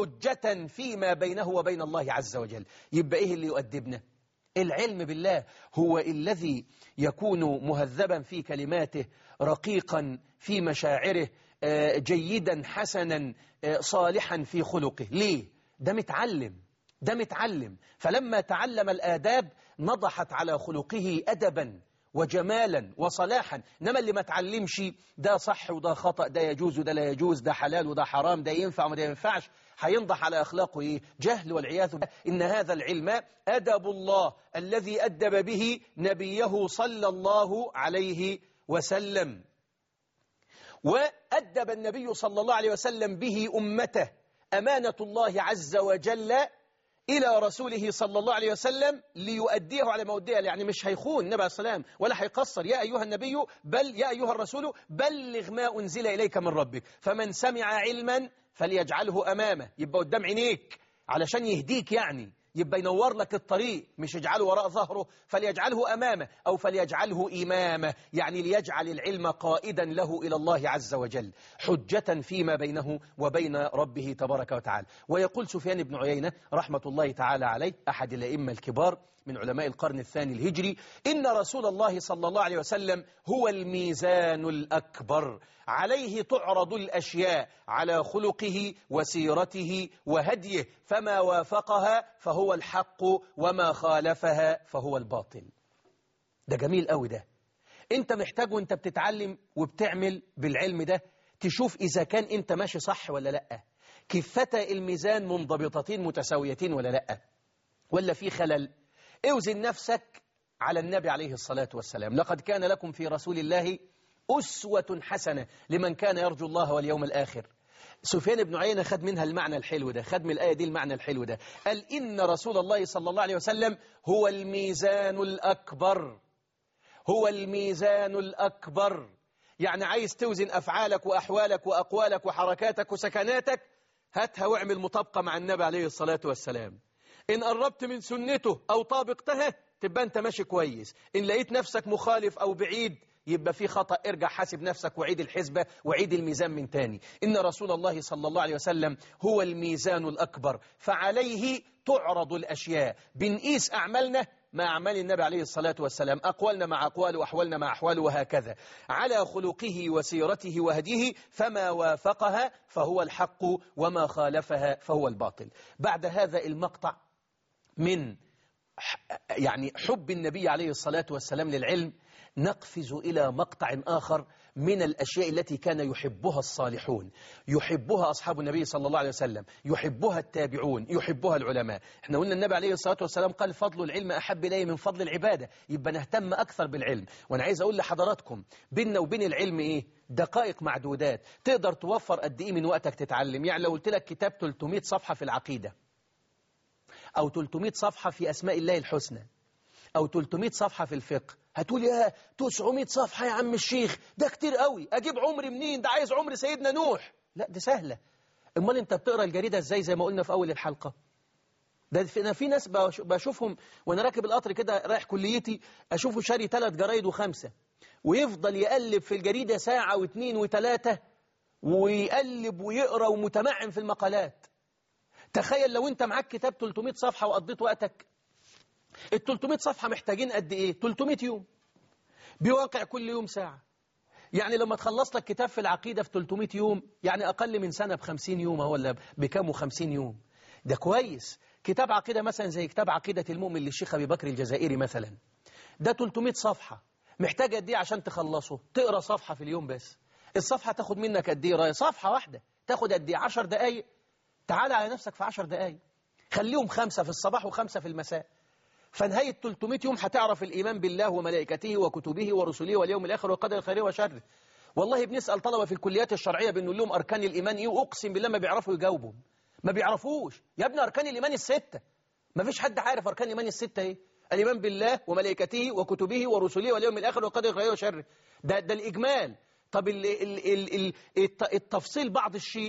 حجة فيما بينه وبين الله عز وجل. يبقى إيه اللي يؤدبنا؟ العلم بالله هو الذي يكون مهذبا في كلماته، رقيقا في مشاعره، جيدا حسنا صالحا في خلقه. ليه؟ ده متعلم، ده متعلم. فلما تعلم الآداب نضحت على خلقه أدبا وجمالا وصلاحا. إنما اللي ما تعلمش ده صح وده خطأ، ده يجوز وده لا يجوز، ده حلال وده حرام، ده ينفع وده ينفعش، هينضح على أخلاقه إيه؟ جهل والعياذ بالله. إن هذا العلم أدب الله الذي أدب به نبيه صلى الله عليه وسلم، وأدب النبي صلى الله عليه وسلم به أمته. أمانة الله عز وجل إلى رسوله صلى الله عليه وسلم ليؤديه على ما أديه. يعني مش هيخون النبي عليه السلام ولا هيقصر. يا أيها النبي بل يا أيها الرسول بلغ ما أنزل إليك من ربك. فمن سمع علما فليجعله أمامه، يبقى قدام عينيك علشان يهديك، يعني يبقى ينور لك الطريق، مش يجعله وراء ظهره، فليجعله أمامه أو فليجعله إمامه، يعني ليجعل العلم قائدا له إلى الله عز وجل حجة فيما بينه وبين ربه تبارك وتعالى. ويقول سفيان بن عيينة رحمة الله تعالى عليه أحد الأئمة الكبار من علماء القرن الثاني الهجري: إن رسول الله صلى الله عليه وسلم هو الميزان الأكبر، عليه تعرض الأشياء، على خلقه وسيرته وهديه، فما وافقها فهو الحق وما خالفها فهو الباطل. ده جميل قوي. ده انت محتاج وانت بتتعلم وبتعمل بالعلم ده تشوف إذا كان انت ماشي صح ولا لأ، كفتا الميزان منضبطتين متساويتين ولا لأ، ولا في خلل. اوزن نفسك على النبي عليه الصلاة والسلام: لقد كان لكم في رسول الله أسوة حسنة لمن كان يرجو الله واليوم الآخر. سفيان بن عيينة خد منها المعنى الحلو ده، خد من الآية دي المعنى الحلو ده، قال: إن رسول الله صلى الله عليه وسلم هو الميزان الأكبر. هو الميزان الأكبر، يعني عايز توزن أفعالك وأحوالك وأقوالك وحركاتك وسكناتك، هاتها واعمل مطابقة مع النبي عليه الصلاة والسلام. إن قربت من سنته أو طابقتها تبقى أنت ماشي كويس، إن لقيت نفسك مخالف أو بعيد يبقى في خطأ، ارجع حاسب نفسك وعيد الحسبة وعيد الميزان من تاني. إن رسول الله صلى الله عليه وسلم هو الميزان الأكبر، فعليه تعرض الأشياء. بنقيس أعمالنا مع أعمال النبي عليه الصلاة والسلام، أقوالنا مع أقواله وأحوالنا مع أحواله، وهكذا على خلقه وسيرته وهديه، فما وافقها فهو الحق وما خالفها فهو الباطل. بعد هذا المقطع من يعني حب النبي عليه الصلاة والسلام للعلم، نقفز إلى مقطع آخر من الأشياء التي كان يحبها الصالحون، يحبها أصحاب النبي صلى الله عليه وسلم، يحبها التابعون، يحبها العلماء. احنا قلنا النبي عليه الصلاة والسلام قال: فضل العلم أحب إلي من فضل العبادة، يبقى نهتم أكثر بالعلم. وأنا عايز أقول لحضراتكم بيننا وبين العلم إيه؟ دقائق معدودات. تقدر توفر قد إيه من وقتك تتعلم؟ يعني لو قلت لك كتاب ثلاثمائة صفحة في العقيدة، أو ثلاثمائة صفحة في أسماء الله الحسنى، أو ثلاثمائة صفحة في الفقه، هتقول يا تسعمائة صفحة يا عم الشيخ، ده كتير قوي، أجيب عمري منين؟ ده عايز عمر سيدنا نوح. لا، ده سهلة. أمال أنت بتقرأ الجريدة إزاي؟ زي ما قلنا في أول الحلقة، ده أنا في ناس بشوفهم وأنا راكب القطر كده رايح كليتي، أشوفه شاري ثلاث جرايد وخمسة، ويفضل يقلب في الجريدة ساعة واثنين وثلاثة، ويقلب ويقرأ ومتمعن في المقالات. تخيل لو أنت معاك كتاب ثلاثمائة صفحة وقضيت وقتك. ال ثلاثمائة صفحة محتاجين قد إيه؟ ثلاثمائة يوم، بواقع كل يوم ساعة. يعني لما تخلص لك كتاب في العقيدة في ثلاثمائة يوم، يعني أقل من سنة بخمسين يوم، هو ولا بكام وخمسين يوم؟ ده كويس. كتاب عقيدة مثلا زي كتاب عقيدة المؤمن للشيخ أبي بكر الجزائري مثلا، ده ثلاثمائة صفحة، محتاج قد إيه عشان تخلصه؟ تقرأ صفحة في اليوم بس. الصفحة تاخد منك قد إيه؟ صفحة واحدة تاخد قد إيه؟ عشر دقايق. تعال على نفسك في عشر دقايق، خليهم خمسة في الصباح وخمسة في المساء. فنهاية ثلاثمائة يوم هتعرف الإيمان بالله وملائكته وكتبه ورسله واليوم الآخر وقدر خيره وشره. والله بنسأل طلبة في الكليات الشرعية بنقول لهم أركان الإيمان إيه، وأقسم بالله ما بيعرفوا يجاوبوا، ما بيعرفوش. يا ابني أركان الإيمان الستة، ما فيش حد عارف أركان الإيمان الستة إيه؟ الإيمان بالله وملائكته وكتبه ورسله واليوم الآخر وقدر خيره وشره، ده ده الإجمال. طب ال ال ال ال التفصيل بعض الشيء،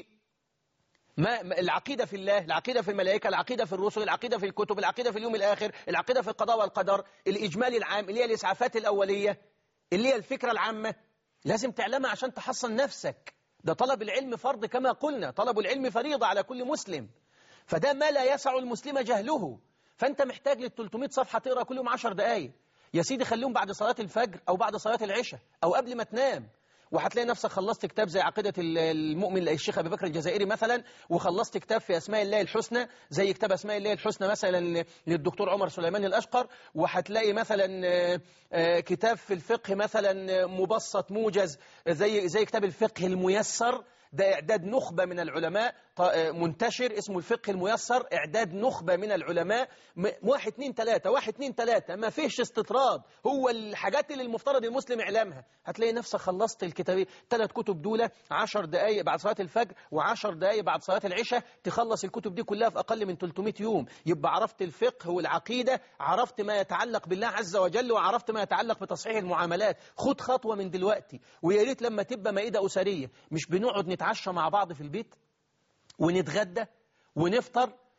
ما العقيدة في الله، العقيدة في الملائكة، العقيدة في الرسل، العقيدة في الكتب، العقيدة في اليوم الآخر، العقيدة في القضاء والقدر، الإجمال العام اللي هي الإسعافات الأولية، اللي هي الفكرة العامة، لازم تعلمها عشان تحصن نفسك. ده طلب العلم فرض كما قلنا، طلب العلم فريضة على كل مسلم، فده ما لا يسع المسلم جهله. فأنت محتاج لل ثلاثمائة صفحة تقرأ كل يوم عشر دقايق يا سيدي، خليهم بعد صلاة الفجر أو بعد صلاة العشاء أو قبل ما تنام، وهتلاقي نفسك خلصت كتاب زي عقيدة المؤمن للشيخ أبي بكر الجزائري مثلا، وخلصت كتاب في أسماء الله الحسنى زي كتاب أسماء الله الحسنى مثلا للدكتور عمر سليمان الأشقر، وهتلاقي مثلا كتاب في الفقه مثلا مبسط موجز زي زي كتاب الفقه الميسر، ده إعداد نخبة من العلماء منتشر اسمه الفقه الميسر، إعداد نخبة من العلماء، واحد اتنين تلاتة واحد اتنين تلاتة، ما فيش استطراد، هو الحاجات اللي المفترض المسلم يعلمها. هتلاقي نفسك خلصت الكتاب، ثلاث كتب دولة، عشر دقايق بعد صلاة الفجر وعشر دقايق بعد صلاة العشاء، تخلص الكتب دي كلها في أقل من ثلاثمائة يوم. يبقى عرفت الفقه والعقيدة، عرفت ما يتعلق بالله عز وجل، وعرفت ما يتعلق بتصحيح المعاملات. خد خطوة من دلوقتي، ويا ريت لما تبقى مائدة أسرية مش بنقعد نتعشى مع بعض في البيت ونتغدى ونفطر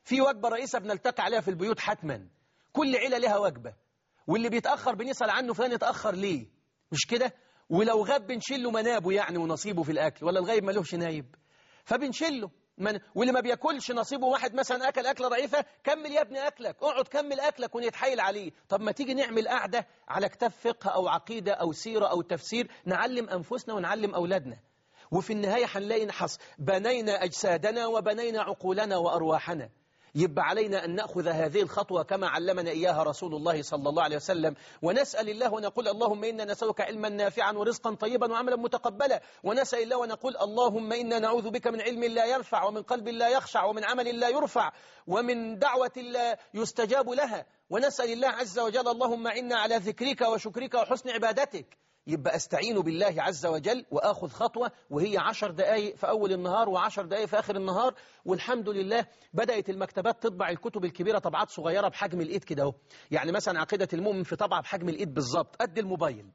في وجبة رئيسة بنلتقي عليها في البيوت حتما، كل عيلة لها وجبة، واللي بيتأخر بنسأل عنه فلان يتأخر ليه، مش كده؟ ولو غاب بنشيل له منابه يعني ونصيبه في الأكل، ولا الغايب ما لهش نايب، فبنشيله من... واللي ما بياكلش نصيبه، واحد مثلا أكل أكلة ضعيفة، كمل يا ابني أكلك، اقعد كمل أكلك ونتحايل عليه. طب ما تيجي نعمل قعدة على كتاب فقه أو عقيدة أو سيرة أو تفسير، نعلم أنفسنا ونعلم أولادنا، وفي النهاية هنلاقي نحص بنينا أجسادنا وبنينا عقولنا وأرواحنا. يبقى علينا أن نأخذ هذه الخطوة كما علمنا إياها رسول الله صلى الله عليه وسلم، ونسأل الله ونقول اللهم إنا نسألك علما نافعا ورزقا طيبا وعملا متقبلا، ونسأل الله ونقول اللهم إنا نعوذ بك من علم لا ينفع ومن قلب لا يخشع ومن عمل لا يرفع ومن دعوة لا يستجاب لها، ونسأل الله عز وجل اللهم إنا على ذكرك وشكرك وحسن عبادتك. يبقى أستعين بالله عز وجل وآخذ خطوة، وهي عشر دقايق في أول النهار وعشر دقايق في آخر النهار. والحمد لله بدأت المكتبات تطبع الكتب الكبيرة طبعات صغيرة بحجم الإيد كده اهو، يعني مثلا عقيدة المؤمن في طبعة بحجم الإيد بالظبط قد الموبايل،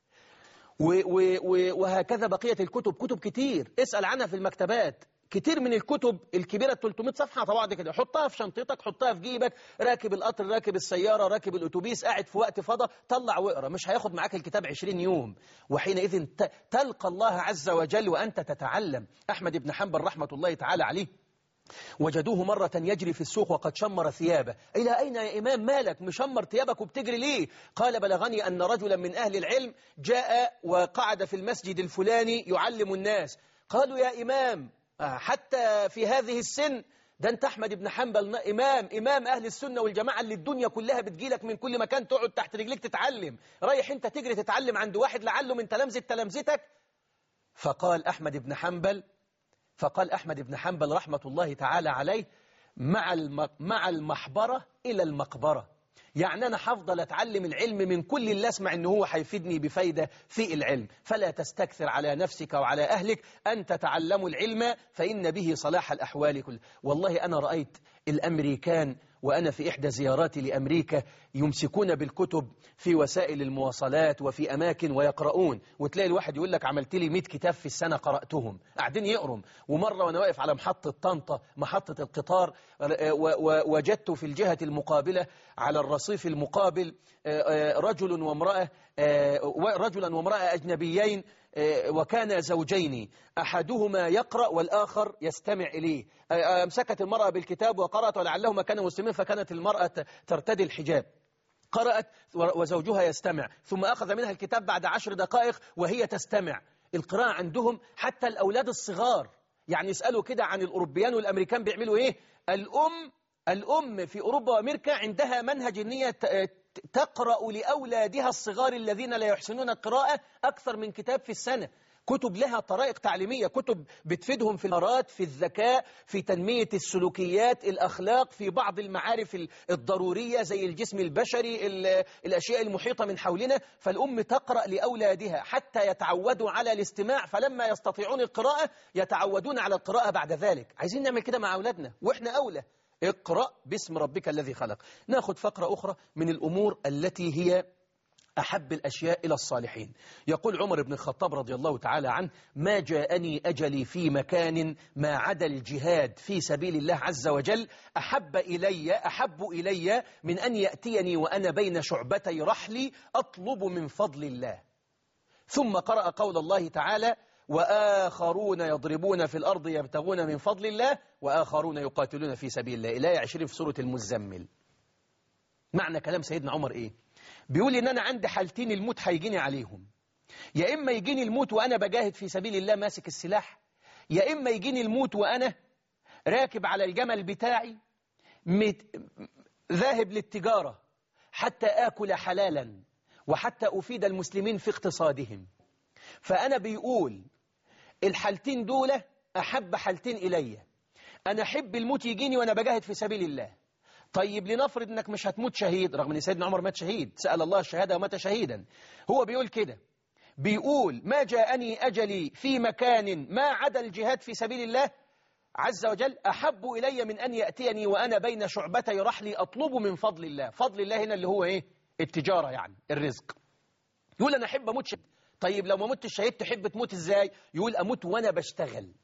وهكذا بقية الكتب، كتب كتير اسأل عنها في المكتبات، كتير من الكتب الكبيرة ثلاثمائة صفحة طبعا كده، حطها في شنطتك، حطها في جيبك، راكب القطر، راكب السيارة، راكب الأتوبيس، قاعد في وقت فضا، طلع واقرا، مش هياخد معاك الكتاب عشرين يوم، وحينئذ تلقى الله عز وجل وأنت تتعلم. أحمد بن حنبل رحمة الله تعالى عليه وجدوه مرة يجري في السوق وقد شمر ثيابه. إلى أين يا إمام مالك مشمر ثيابك وبتجري ليه؟ قال بلغني أن رجلا من أهل العلم جاء وقعد في المسجد الفلاني يعلم الناس. قالوا يا إمام حتى في هذه السن؟ ده أنت أحمد بن حنبل إمام إمام أهل السنة والجماعة اللي الدنيا كلها بتجيلك من كل مكان تقعد تحت رجليك تتعلم، رايح أنت تجري تتعلم عند واحد لعله من تلامذة تلامذتك؟ فقال أحمد بن حنبل فقال أحمد بن حنبل رحمة الله تعالى عليه مع مع المحبرة إلى المقبرة، يعني أنا هفضل أتعلم العلم من كل اللي أسمع إنه هو هيفيدني بفايدة في العلم، فلا تستكثر على نفسك وعلى أهلك أن تتعلموا العلم فإن به صلاح الأحوال كلها. والله أنا رأيت الأمريكان وأنا في إحدى زياراتي لأمريكا يمسكون بالكتب في وسائل المواصلات وفي أماكن ويقرؤون، وتلاقي الواحد يقول لك عملت لي مئة كتاب في السنة قرأتهم، قاعدين يقرم. ومرة وأنا واقف على محطة طنطا محطة القطار وجدت في الجهة المقابلة على الرصيف المقابل رجل وامرأة رجلا وامرأة أجنبيين، وكان زوجين أحدهما يقرأ والآخر يستمع إليه. أمسكت المرأة بالكتاب وقرأت ولعلهما كانوا مسلمين فكانت المرأة ترتدي الحجاب، قرأت وزوجها يستمع، ثم أخذ منها الكتاب بعد عشر دقائق وهي تستمع. القراءة عندهم حتى الأولاد الصغار، يعني يسألوا كده عن الأوروبيان والأمريكان بيعملوا إيه. الأم الأم في أوروبا وأمريكا عندها منهج إن هي تقرأ لأولادها الصغار الذين لا يحسنون القراءة أكثر من كتاب في السنة، كتب لها طرائق تعليمية، كتب بتفيدهم في المهارات، في الذكاء، في تنمية السلوكيات، الأخلاق، في بعض المعارف الضرورية زي الجسم البشري، الأشياء المحيطة من حولنا. فالأم تقرأ لأولادها حتى يتعودوا على الاستماع، فلما يستطيعون القراءة يتعودون على القراءة بعد ذلك. عايزين نعمل كده مع أولادنا وإحنا أولى. اقرأ باسم ربك الذي خلق. ناخد فقرة أخرى من الأمور التي هي أحب الأشياء إلى الصالحين. يقول عمر بن الخطاب رضي الله تعالى عنه ما جاءني أجلي في مكان ما عدا الجهاد في سبيل الله عز وجل أحب إلي أحب إلي من أن يأتيني وأنا بين شعبتي رحلي أطلب من فضل الله. ثم قرأ قول الله تعالى وآخرون يضربون في الأرض يبتغون من فضل الله وآخرون يقاتلون في سبيل الله. الآية عشرين في سورة المزمل. معنى كلام سيدنا عمر إيه؟ بيقول إن أنا عندي حالتين الموت هيجيني عليهم، يا إما يجيني الموت وأنا بجاهد في سبيل الله ماسك السلاح، يا إما يجيني الموت وأنا راكب على الجمل بتاعي مت... ذاهب للتجارة حتى آكل حلالا وحتى أفيد المسلمين في اقتصادهم. فأنا بيقول الحالتين دول أحب حالتين إلي، أنا أحب الموت يجيني وأنا بجاهد في سبيل الله. طيب لنفرض أنك مش هتموت شهيد، رغم أن سيدنا عمر مات شهيد، سأل الله الشهادة ومات شهيدا. هو بيقول كده، بيقول ما جاءني أجلي في مكان ما عدا الجهاد في سبيل الله عز وجل أحب إلي من أن يأتيني وأنا بين شعبتي رحلي أطلب من فضل الله. فضل الله هنا اللي هو إيه؟ التجارة، يعني الرزق. يقول أنا أحب أموت شهيد. طيب لو ما مت الشهيد تحب تموت إزاي؟ يقول أموت وأنا بشتغل،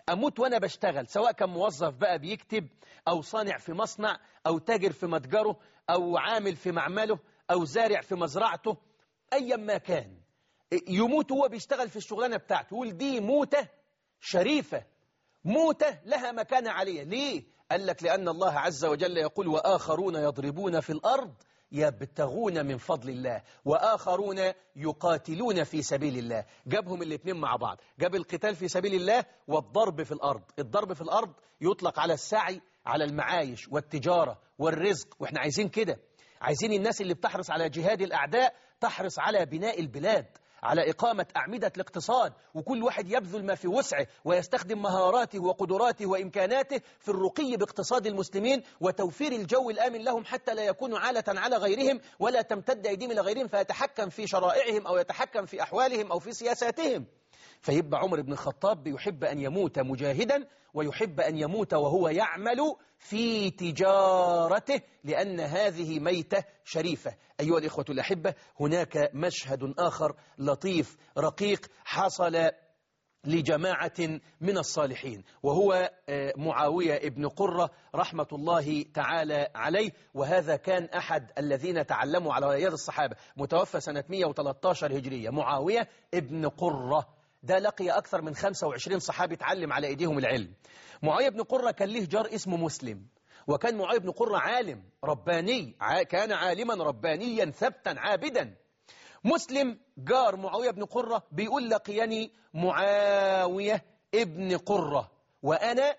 أموت وأنا بشتغل، سواء كان موظف بقى بيكتب أو صانع في مصنع أو تاجر في متجره أو عامل في معمله أو زارع في مزرعته، أيا ما كان يموت وهو بيشتغل في الشغلانة بتاعته. يقول دي موتة شريفة، موتة لها مكانة عالية. ليه؟ قال لك لأن الله عز وجل يقول وآخرون يضربون في الأرض يبتغون من فضل الله وآخرون يقاتلون في سبيل الله. جابهم الاثنين مع بعض، جاب القتال في سبيل الله والضرب في الأرض. الضرب في الأرض يطلق على السعي على المعايش والتجارة والرزق، وإحنا عايزين كده، عايزين الناس اللي بتحرص على جهاد الأعداء تحرص على بناء البلاد، على إقامة أعمدة الاقتصاد، وكل واحد يبذل ما في وسعه ويستخدم مهاراته وقدراته وإمكاناته في الرقي باقتصاد المسلمين وتوفير الجو الآمن لهم حتى لا يكونوا عالة على غيرهم ولا تمتد أيديهم إلى غيرهم فيتحكم في شرائعهم أو يتحكم في أحوالهم أو في سياساتهم. فيبقى عمر بن الخطاب يحب أن يموت مجاهدا ويحب أن يموت وهو يعمل في تجارته، لأن هذه ميتة شريفة. أيها الإخوة الأحبة، هناك مشهد آخر لطيف رقيق حصل لجماعة من الصالحين، وهو معاوية ابن قرة رحمة الله تعالى عليه، وهذا كان أحد الذين تعلموا على رياض الصحابة، متوفى سنة مئة وثلاثة عشر هجرية. معاوية ابن قرة ده لقي أكثر من خمسة وعشرين صحابي تعلم على إيديهم العلم. معاوية بن قرة كان له جار اسمه مسلم، وكان معاوية بن قرة عالم رباني، كان عالما ربانيا ثبتا عابدا. مسلم جار معاوية بن قرة بيقول لقيني معاوية ابن قرة وأنا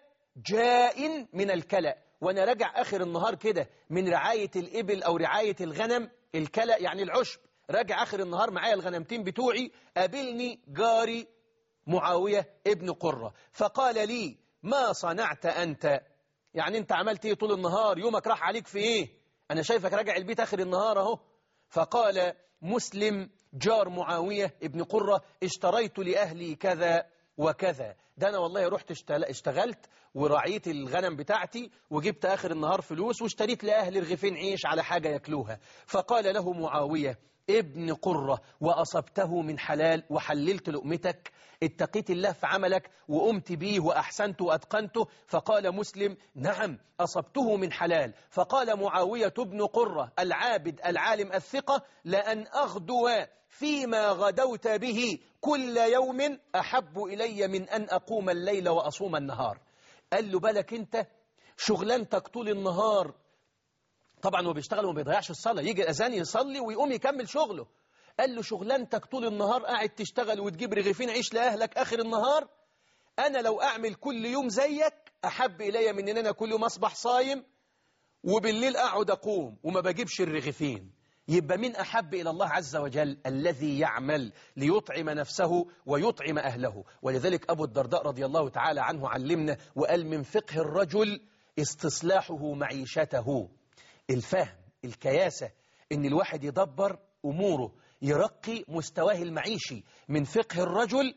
جاء من الكلأ، وأنا راجع آخر النهار كده من رعاية الإبل أو رعاية الغنم. الكلأ يعني العشب، راجع آخر النهار معايا الغنمتين بتوعي، قابلني جاري معاوية ابن قرة فقال لي ما صنعت أنت؟ يعني أنت عملت إيه طول النهار؟ يومك راح عليك في إيه؟ أنا شايفك راجع البيت آخر النهار أهو. فقال مسلم جار معاوية ابن قرة اشتريت لأهلي كذا وكذا، ده أنا والله رحت اشتغلت ورعيت الغنم بتاعتي وجبت آخر النهار فلوس واشتريت لأهل رغيفين عيش على حاجة يأكلوها. فقال له معاوية ابن قرة وأصبته من حلال وحللت لقمتك؟ اتقيت الله في عملك وقمت به وأحسنت وأتقنته؟ فقال مسلم نعم أصبته من حلال. فقال معاوية ابن قرة العابد العالم الثقة لأن أغدو فيما غدوت به كل يوم أحب إلي من أن أقوم الليل وأصوم النهار. قال له بالك أنت شغلانتك طول النهار، طبعا هو بيشتغل وما بيضيعش الصلاة، يجي الأذان يصلي ويقوم يكمل شغله. قال له شغلانتك طول النهار قاعد تشتغل وتجيب رغيفين عيش لأهلك آخر النهار، أنا لو أعمل كل يوم زيك أحب إلي من أن أنا كل يوم أصبح صايم وبالليل أقعد أقوم وما بجيبش الرغيفين. يبقى من أحب إلى الله عز وجل الذي يعمل ليطعم نفسه ويطعم أهله. ولذلك أبو الدرداء رضي الله تعالى عنه علمنا وقال من فقه الرجل استصلاحه معيشته، الفهم الكياسة إن الواحد يدبر أموره يرقي مستواه المعيشي. من فقه الرجل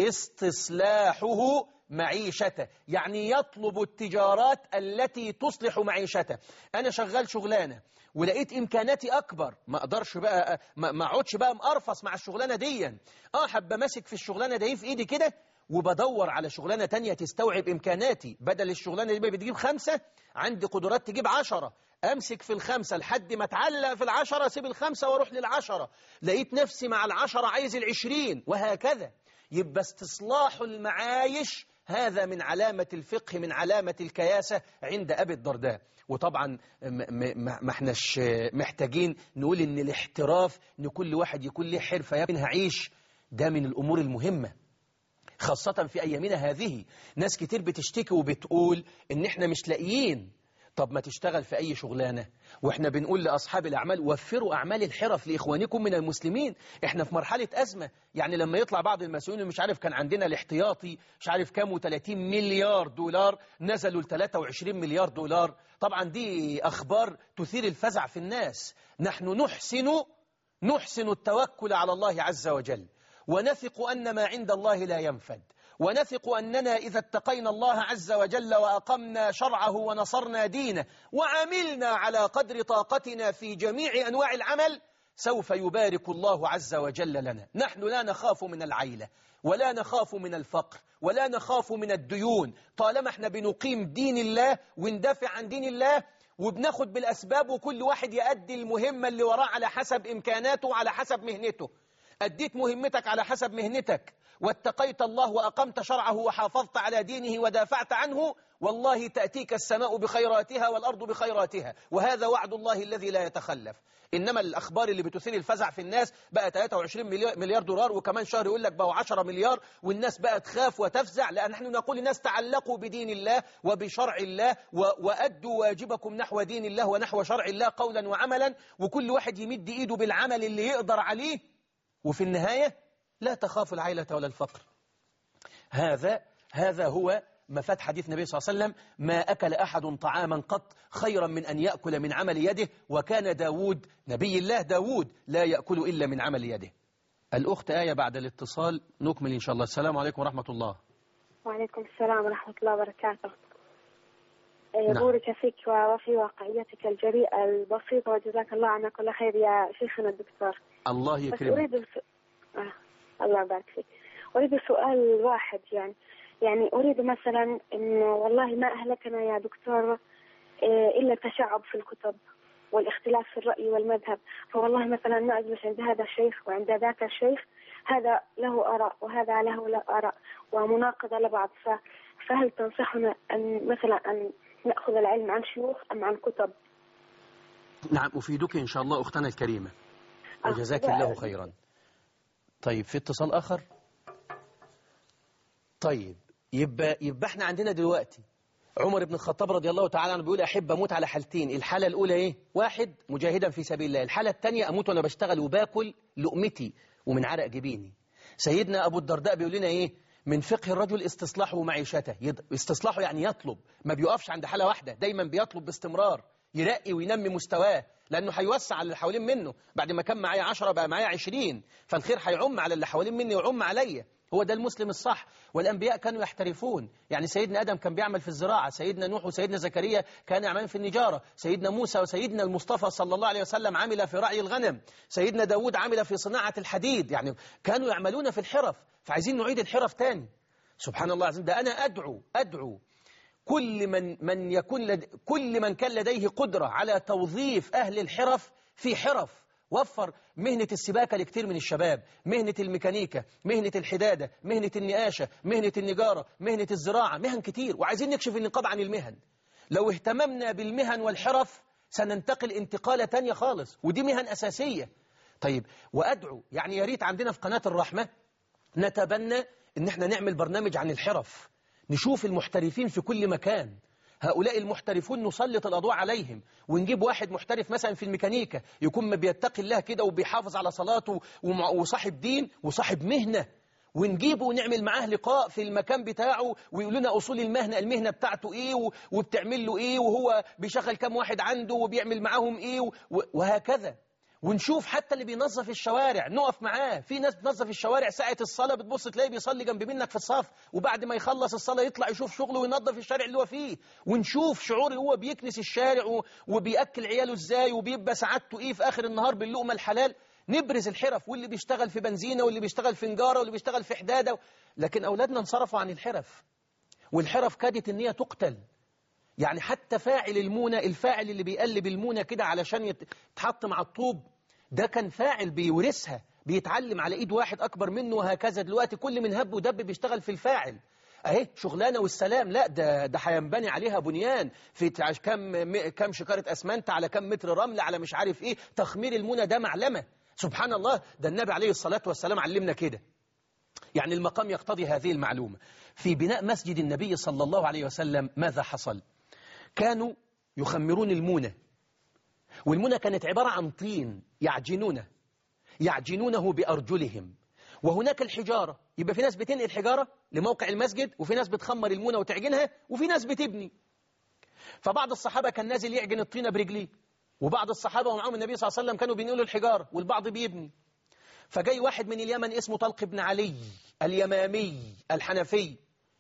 استصلاحه معيشته، يعني يطلب التجارات التي تصلح معيشته. أنا شغال شغلانة ولقيت إمكاناتي أكبر، ما أقدرش بقى ما أقعدش بقى مقرفص مع الشغلانة دي، آه حب ماسك في الشغلانة دي في إيدي كده وبدور على شغلانة تانية تستوعب إمكاناتي. بدل الشغلانة دي بتجيب خمسة عندي قدرات تجيب عشرة، أمسك في الخمسة لحد ما اتعلق في العشرة، أسيب الخمسة وأروح للعشرة، لقيت نفسي مع العشرة عايز العشرين، وهكذا. يبقى استصلاح المعايش هذا من علامة الفقه، من علامة الكياسة عند أبي الدرداء. وطبعا ما احناش محتاجين نقول إن الاحتراف إن كل واحد يكون له حرفة منها عيش، ده من الأمور المهمة خاصة في أيامنا هذه. ناس كتير بتشتكي وبتقول إن احنا مش لاقيين. طب ما تشتغل في أي شغلانة، وإحنا بنقول لأصحاب الأعمال وفروا أعمال الحرف لإخوانكم من المسلمين. إحنا في مرحلة أزمة، يعني لما يطلع بعض المسؤولين مش عارف كان عندنا الاحتياطي مش عارف كام وثلاثين مليار دولار نزلوا ل ثلاثة وعشرين مليار دولار، طبعا دي أخبار تثير الفزع في الناس. نحن نحسن نحسن التوكل على الله عز وجل، ونثق أن ما عند الله لا ينفد، ونثق أننا إذا اتقينا الله عز وجل وأقمنا شرعه ونصرنا دينه وعملنا على قدر طاقتنا في جميع أنواع العمل سوف يبارك الله عز وجل لنا. نحن لا نخاف من العيلة ولا نخاف من الفقر ولا نخاف من الديون، طالما احنا بنقيم دين الله وندافع عن دين الله وبناخد بالأسباب، وكل واحد يؤدي المهمة اللي وراه على حسب إمكاناته وعلى حسب مهنته. أديت مهمتك على حسب مهنتك واتقيت الله وأقمت شرعه وحافظت على دينه ودافعت عنه، والله تأتيك السماء بخيراتها والأرض بخيراتها، وهذا وعد الله الذي لا يتخلف. إنما الأخبار اللي بتثير الفزع في الناس بقى ثلاثة وعشرين مليار دولار، وكمان شهر يقول لك بقوا عشرة مليار، والناس بقى تخاف وتفزع. لأن نحن نقول للناس تعلقوا بدين الله وبشرع الله وأدوا واجبكم نحو دين الله ونحو شرع الله قولا وعملا، وكل واحد يمد إيده بالعمل اللي يقدر عليه، وفي النهاية لا تخاف العيلة ولا الفقر. هذا هذا هو مفاد حديث النبي صلى الله عليه وسلم: ما أكل أحد طعاما قط خيرا من أن يأكل من عمل يده، وكان داود نبي الله داود لا يأكل إلا من عمل يده. الأخت آية بعد الاتصال نكمل إن شاء الله. السلام عليكم ورحمة الله. وعليكم السلام ورحمة الله وبركاته. نعم. بورك فيك وفي واقعيتك الجريئة البسيطة، وجزاك الله عنا كل خير يا شيخنا الدكتور. الله بس يكرمك. أريد الس... آه. الله يبارك فيك. أريد سؤال واحد، يعني يعني أريد مثلا إنه والله ما أهلكنا يا دكتور إلا التشعب في الكتب والاختلاف في الرأي والمذهب. فوالله مثلا ما أجلس عند هذا الشيخ وعند ذاك الشيخ، هذا له آراء وهذا له لا آراء ومناقضة لبعض. فهل تنصحنا أن مثلا أن نأخذ العلم عن شيوخ أم عن كتب؟ نعم، أفيدك إن شاء الله أختنا الكريمة، وجزاك الله خيرا. طيب، في اتصال آخر. طيب، يبقى, يبقى احنا عندنا دلوقتي عمر بن الخطاب رضي الله تعالى عنه بيقول: أحب أموت على حالتين. الحالة الأولى إيه؟ واحد، مجاهدا في سبيل الله. الحالة الثانية أموت وأنا بشتغل وباكل لقمتي ومن عرق جبيني. سيدنا أبو الدرداء بيقول لنا إيه؟ من فقه الرجل استصلاحه معيشته. استصلاحه يعني يطلب، ما بيقفش عند حالة واحدة، دايما بيطلب باستمرار، يرقي وينمي مستواه، لأنه هيوسع على اللي حوالين منه. بعد ما كان معايا عشرة بقى معايا عشرين، فالخير هيعم على اللي حوالين مني ويعم عليا. هو ده المسلم الصح. والأنبياء كانوا يحترفون، يعني سيدنا آدم كان بيعمل في الزراعة، سيدنا نوح وسيدنا زكريا كان يعمل في النجارة، سيدنا موسى وسيدنا المصطفى صلى الله عليه وسلم عمل في رعي الغنم، سيدنا داود عمل في صناعة الحديد، يعني كانوا يعملون في الحرف. فعايزين نعيد الحرف تاني. سبحان الله العظيم. ده أنا أدعو أدعو كل من من يكون لد... كل من كان لديه قدرة على توظيف أهل الحرف في حرف. وفر مهنة السباكة لكثير من الشباب، مهنة الميكانيكا، مهنة الحدادة، مهنة النقاشة، مهنة النجارة، مهنة الزراعة، مهن كتير. وعايزين نكشف النقاب عن المهن. لو اهتممنا بالمهن والحرف سننتقل انتقالة تانية خالص، ودي مهن أساسية. طيب، وأدعو يعني يا ريت عندنا في قناة الرحمة نتبنى إن احنا نعمل برنامج عن الحرف، نشوف المحترفين في كل مكان. هؤلاء المحترفون نسلط الأضواء عليهم، ونجيب واحد محترف مثلا في الميكانيكا يكون ما بيتقي الله كده وبيحافظ على صلاته وصاحب دين وصاحب مهنة، ونجيبه ونعمل معاه لقاء في المكان بتاعه ويقول لنا أصول المهنة، المهنة بتاعته إيه وبتعمل له إيه، وهو بيشغل كام واحد عنده وبيعمل معاهم إيه، وهكذا. ونشوف حتى اللي بينظف الشوارع نقف معاه. في ناس بتنظف الشوارع ساعة الصلاة بتبص تلاقيه بيصلي جنب منك في الصف، وبعد ما يخلص الصلاة يطلع يشوف شغله وينظف الشارع اللي هو فيه، ونشوف شعور هو بيكنس الشارع وبيأكل عياله ازاي وبيبقى سعادته ايه في آخر النهار باللقمة الحلال. نبرز الحرف، واللي بيشتغل في بنزينة واللي بيشتغل في نجارة واللي بيشتغل في حدادة. لكن أولادنا انصرفوا عن الحرف، والحرف كادت ان هي تقتل. يعني حتى فاعل المونة، الفاعل اللي بيقلب المونة كده علشان يتحط مع الطوب، ده كان فاعل بيورثها، بيتعلم على ايد واحد اكبر منه، وهكذا. دلوقتي كل من هب ودب بيشتغل في الفاعل اهي شغلانه والسلام. لا، ده ده هينبني عليها بنيان في كم كم شكاره اسمنت على كم متر رمل على مش عارف ايه. تخمير المونة ده معلمه. سبحان الله، ده النبي عليه الصلاه والسلام علمنا كده. يعني المقام يقتضي هذه المعلومه. في بناء مسجد النبي صلى الله عليه وسلم ماذا حصل؟ كانوا يخمرون المونة، والمونة كانت عبارة عن طين يعجنونه يعجنونه بأرجلهم، وهناك الحجارة. يبقى في ناس بتنقل الحجارة لموقع المسجد، وفي ناس بتخمر المونة وتعجنها، وفي ناس بتبني. فبعض الصحابة كان نازل يعجن الطينة برجليه، وبعض الصحابة ومعهم النبي صلى الله عليه وسلم كانوا بينقلوا الحجارة، والبعض بيبني. فجاي واحد من اليمن اسمه طلق بن علي اليمامي الحنفي.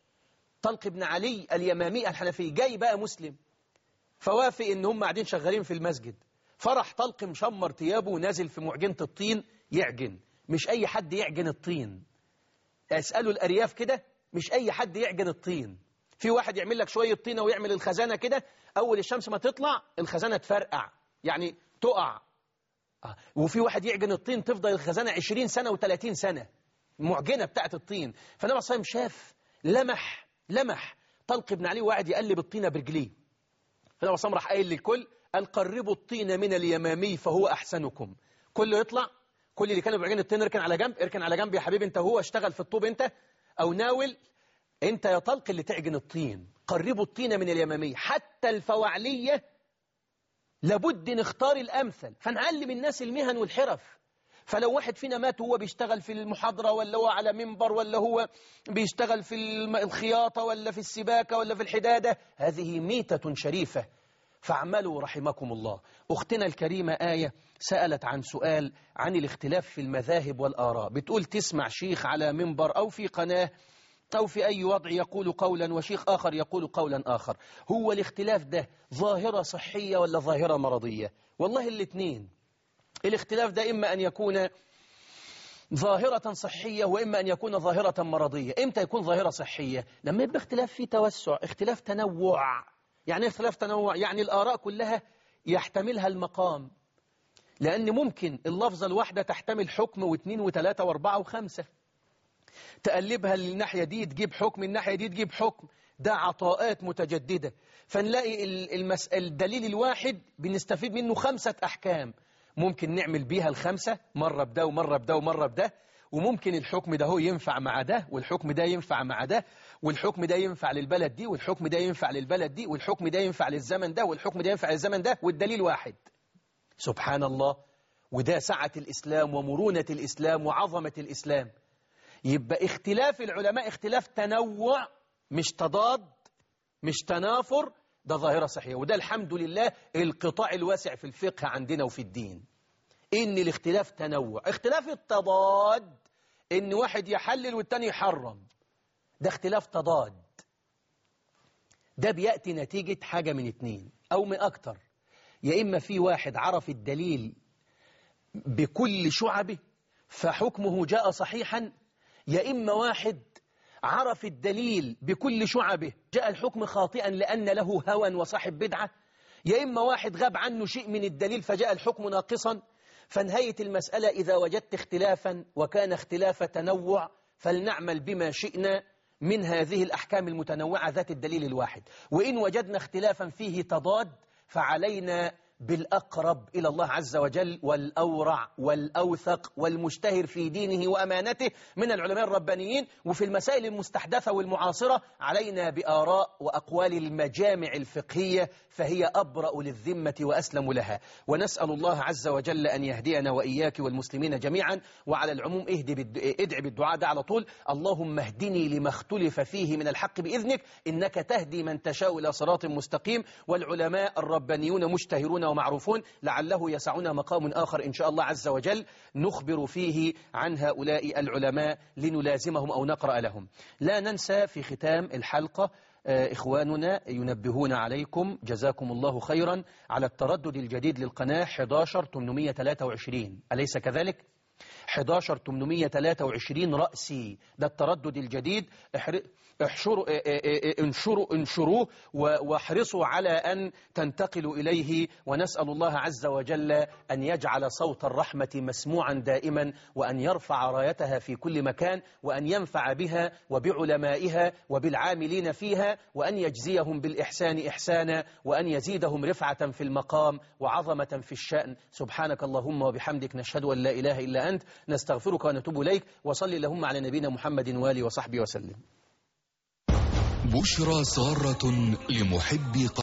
طلق بن علي اليمامي الحنفي جاي بقى مسلم، فوافق ان هم قاعدين شغالين في المسجد، فرح طلق مشمر ثيابه ونازل في معجنة الطين يعجن. مش أي حد يعجن الطين، اسألوا الأرياف كده، مش أي حد يعجن الطين. في واحد يعمل لك شوية طينة ويعمل الخزانة كده، أول الشمس ما تطلع الخزانة تفرقع يعني تقع. وفي واحد يعجن الطين تفضل الخزانة عشرين سنة وثلاثين سنة، معجنة بتاعت الطين. فالنبي صلى الله عليه وسلم شاف لمح لمح طلق بن علي وقاعد يقلب الطينة برجليه. فالنبي صلى الله عليه وسلم راح قايل للكل: قال قربوا الطين من اليمامي فهو أحسنكم. كله يطلع، كل اللي كانوا بعجين الطين اركن على جنب، اركن على جنب يا حبيبي انت هو، اشتغل في الطوب انت، او ناول انت يا طلق اللي تعجن الطين. قربوا الطين من اليمامي. حتى الفواعلية لابد نختار الأمثل، فنعلم الناس المهن والحرف. فلو واحد فينا مات وهو بيشتغل في المحاضرة، ولا هو على منبر، ولا هو بيشتغل في الخياطة، ولا في السباكة، ولا في الحدادة، هذه ميتة شريفة. فاعملوا رحمكم الله. أختنا الكريمة آية سألت عن سؤال عن الاختلاف في المذاهب والآراء. بتقول تسمع شيخ على منبر أو في قناة أو في أي وضع يقول قولا وشيخ آخر يقول قولا آخر، هو الاختلاف ده ظاهرة صحية ولا ظاهرة مرضية؟ والله الاثنين. الاختلاف ده إما أن يكون ظاهرة صحية وإما أن يكون ظاهرة مرضية. إمتى يكون ظاهرة صحية؟ لما يبقى اختلاف فيه توسع، اختلاف تنوع. يعني اختلاف تنوع يعني الآراء كلها يحتملها المقام، لأن ممكن اللفظة الواحدة تحتمل حكم واثنين وثلاثة واربعة وخمسة، تقلبها للناحية دي تجيب حكم، الناحية دي تجيب حكم. ده عطاءات متجددة. فنلاقي المسألة الدليل الواحد بنستفيد منه خمسة أحكام، ممكن نعمل بيها الخمسة، مرة بده ومرة بده ومرة بده. وممكن الحكم ده هو ينفع مع ده، والحكم ده ينفع مع ده، والحكم ده ينفع للبلد دي، والحكم ده ينفع للبلد دي، والحكم ده ينفع للزمن ده، والحكم ده ينفع للزمن ده، والدليل واحد. سبحان الله. وده سعة الإسلام ومرونة الإسلام وعظمة الإسلام. يبقى اختلاف العلماء اختلاف تنوع، مش تضاد، مش تنافر. ده ظاهرة صحية، وده الحمد لله القطاع الواسع في الفقه عندنا وفي الدين، إن الاختلاف تنوع. اختلاف التضاد إن واحد يحلل والتاني يحرم، ده اختلاف تضاد. ده بيأتي نتيجة حاجة من اتنين أو من أكتر. يا إما في واحد عرف الدليل بكل شعبه فحكمه جاء صحيحا، يا إما واحد عرف الدليل بكل شعبه جاء الحكم خاطئا لأن له هوى وصاحب بدعة، يا إما واحد غاب عنه شيء من الدليل فجاء الحكم ناقصا. فنهاية المسألة إذا وجدت اختلافا وكان اختلاف تنوع فلنعمل بما شئنا من هذه الأحكام المتنوعة ذات الدليل الواحد. وإن وجدنا اختلافا فيه تضاد فعلينا بالأقرب إلى الله عز وجل والأورع والأوثق والمشتهر في دينه وأمانته من العلماء الربانيين. وفي المسائل المستحدثة والمعاصرة علينا بآراء وأقوال المجامع الفقهية، فهي أبرأ للذمة وأسلم لها. ونسأل الله عز وجل أن يهدينا وإياك والمسلمين جميعا. وعلى العموم ادعي بالدعاء ده على طول: اللهم اهدني لما اختلف فيه من الحق بإذنك إنك تهدي من تشاء إلى صراط مستقيم. والعلماء الربانيون مشتهرون ومعروفون، لعله يسعنا مقام آخر إن شاء الله عز وجل نخبر فيه عن هؤلاء العلماء لنلازمهم أو نقرأ لهم. لا ننسى في ختام الحلقة إخواننا ينبهون عليكم جزاكم الله خيرا على التردد الجديد للقناة أحد عشر ثمانمائة وثلاثة وعشرين، أليس كذلك؟ أحد عشر ثمانمائة وثلاثة وعشرين رأسي، ده التردد الجديد. احشروا انشروا انشروه واحرصوا على أن تنتقلوا إليه. ونسأل الله عز وجل أن يجعل صوت الرحمة مسموعا دائما، وأن يرفع رايتها في كل مكان، وأن ينفع بها وبعلمائها وبالعاملين فيها، وأن يجزيهم بالإحسان إحسانا، وأن يزيدهم رفعة في المقام وعظمة في الشأن. سبحانك اللهم وبحمدك نشهد أن لا إله إلا أنت نستغفرك ونتوب إليك. وصلي اللهم على نبينا محمد وآله وصحبه وسلم. بشرى سارة لمحبي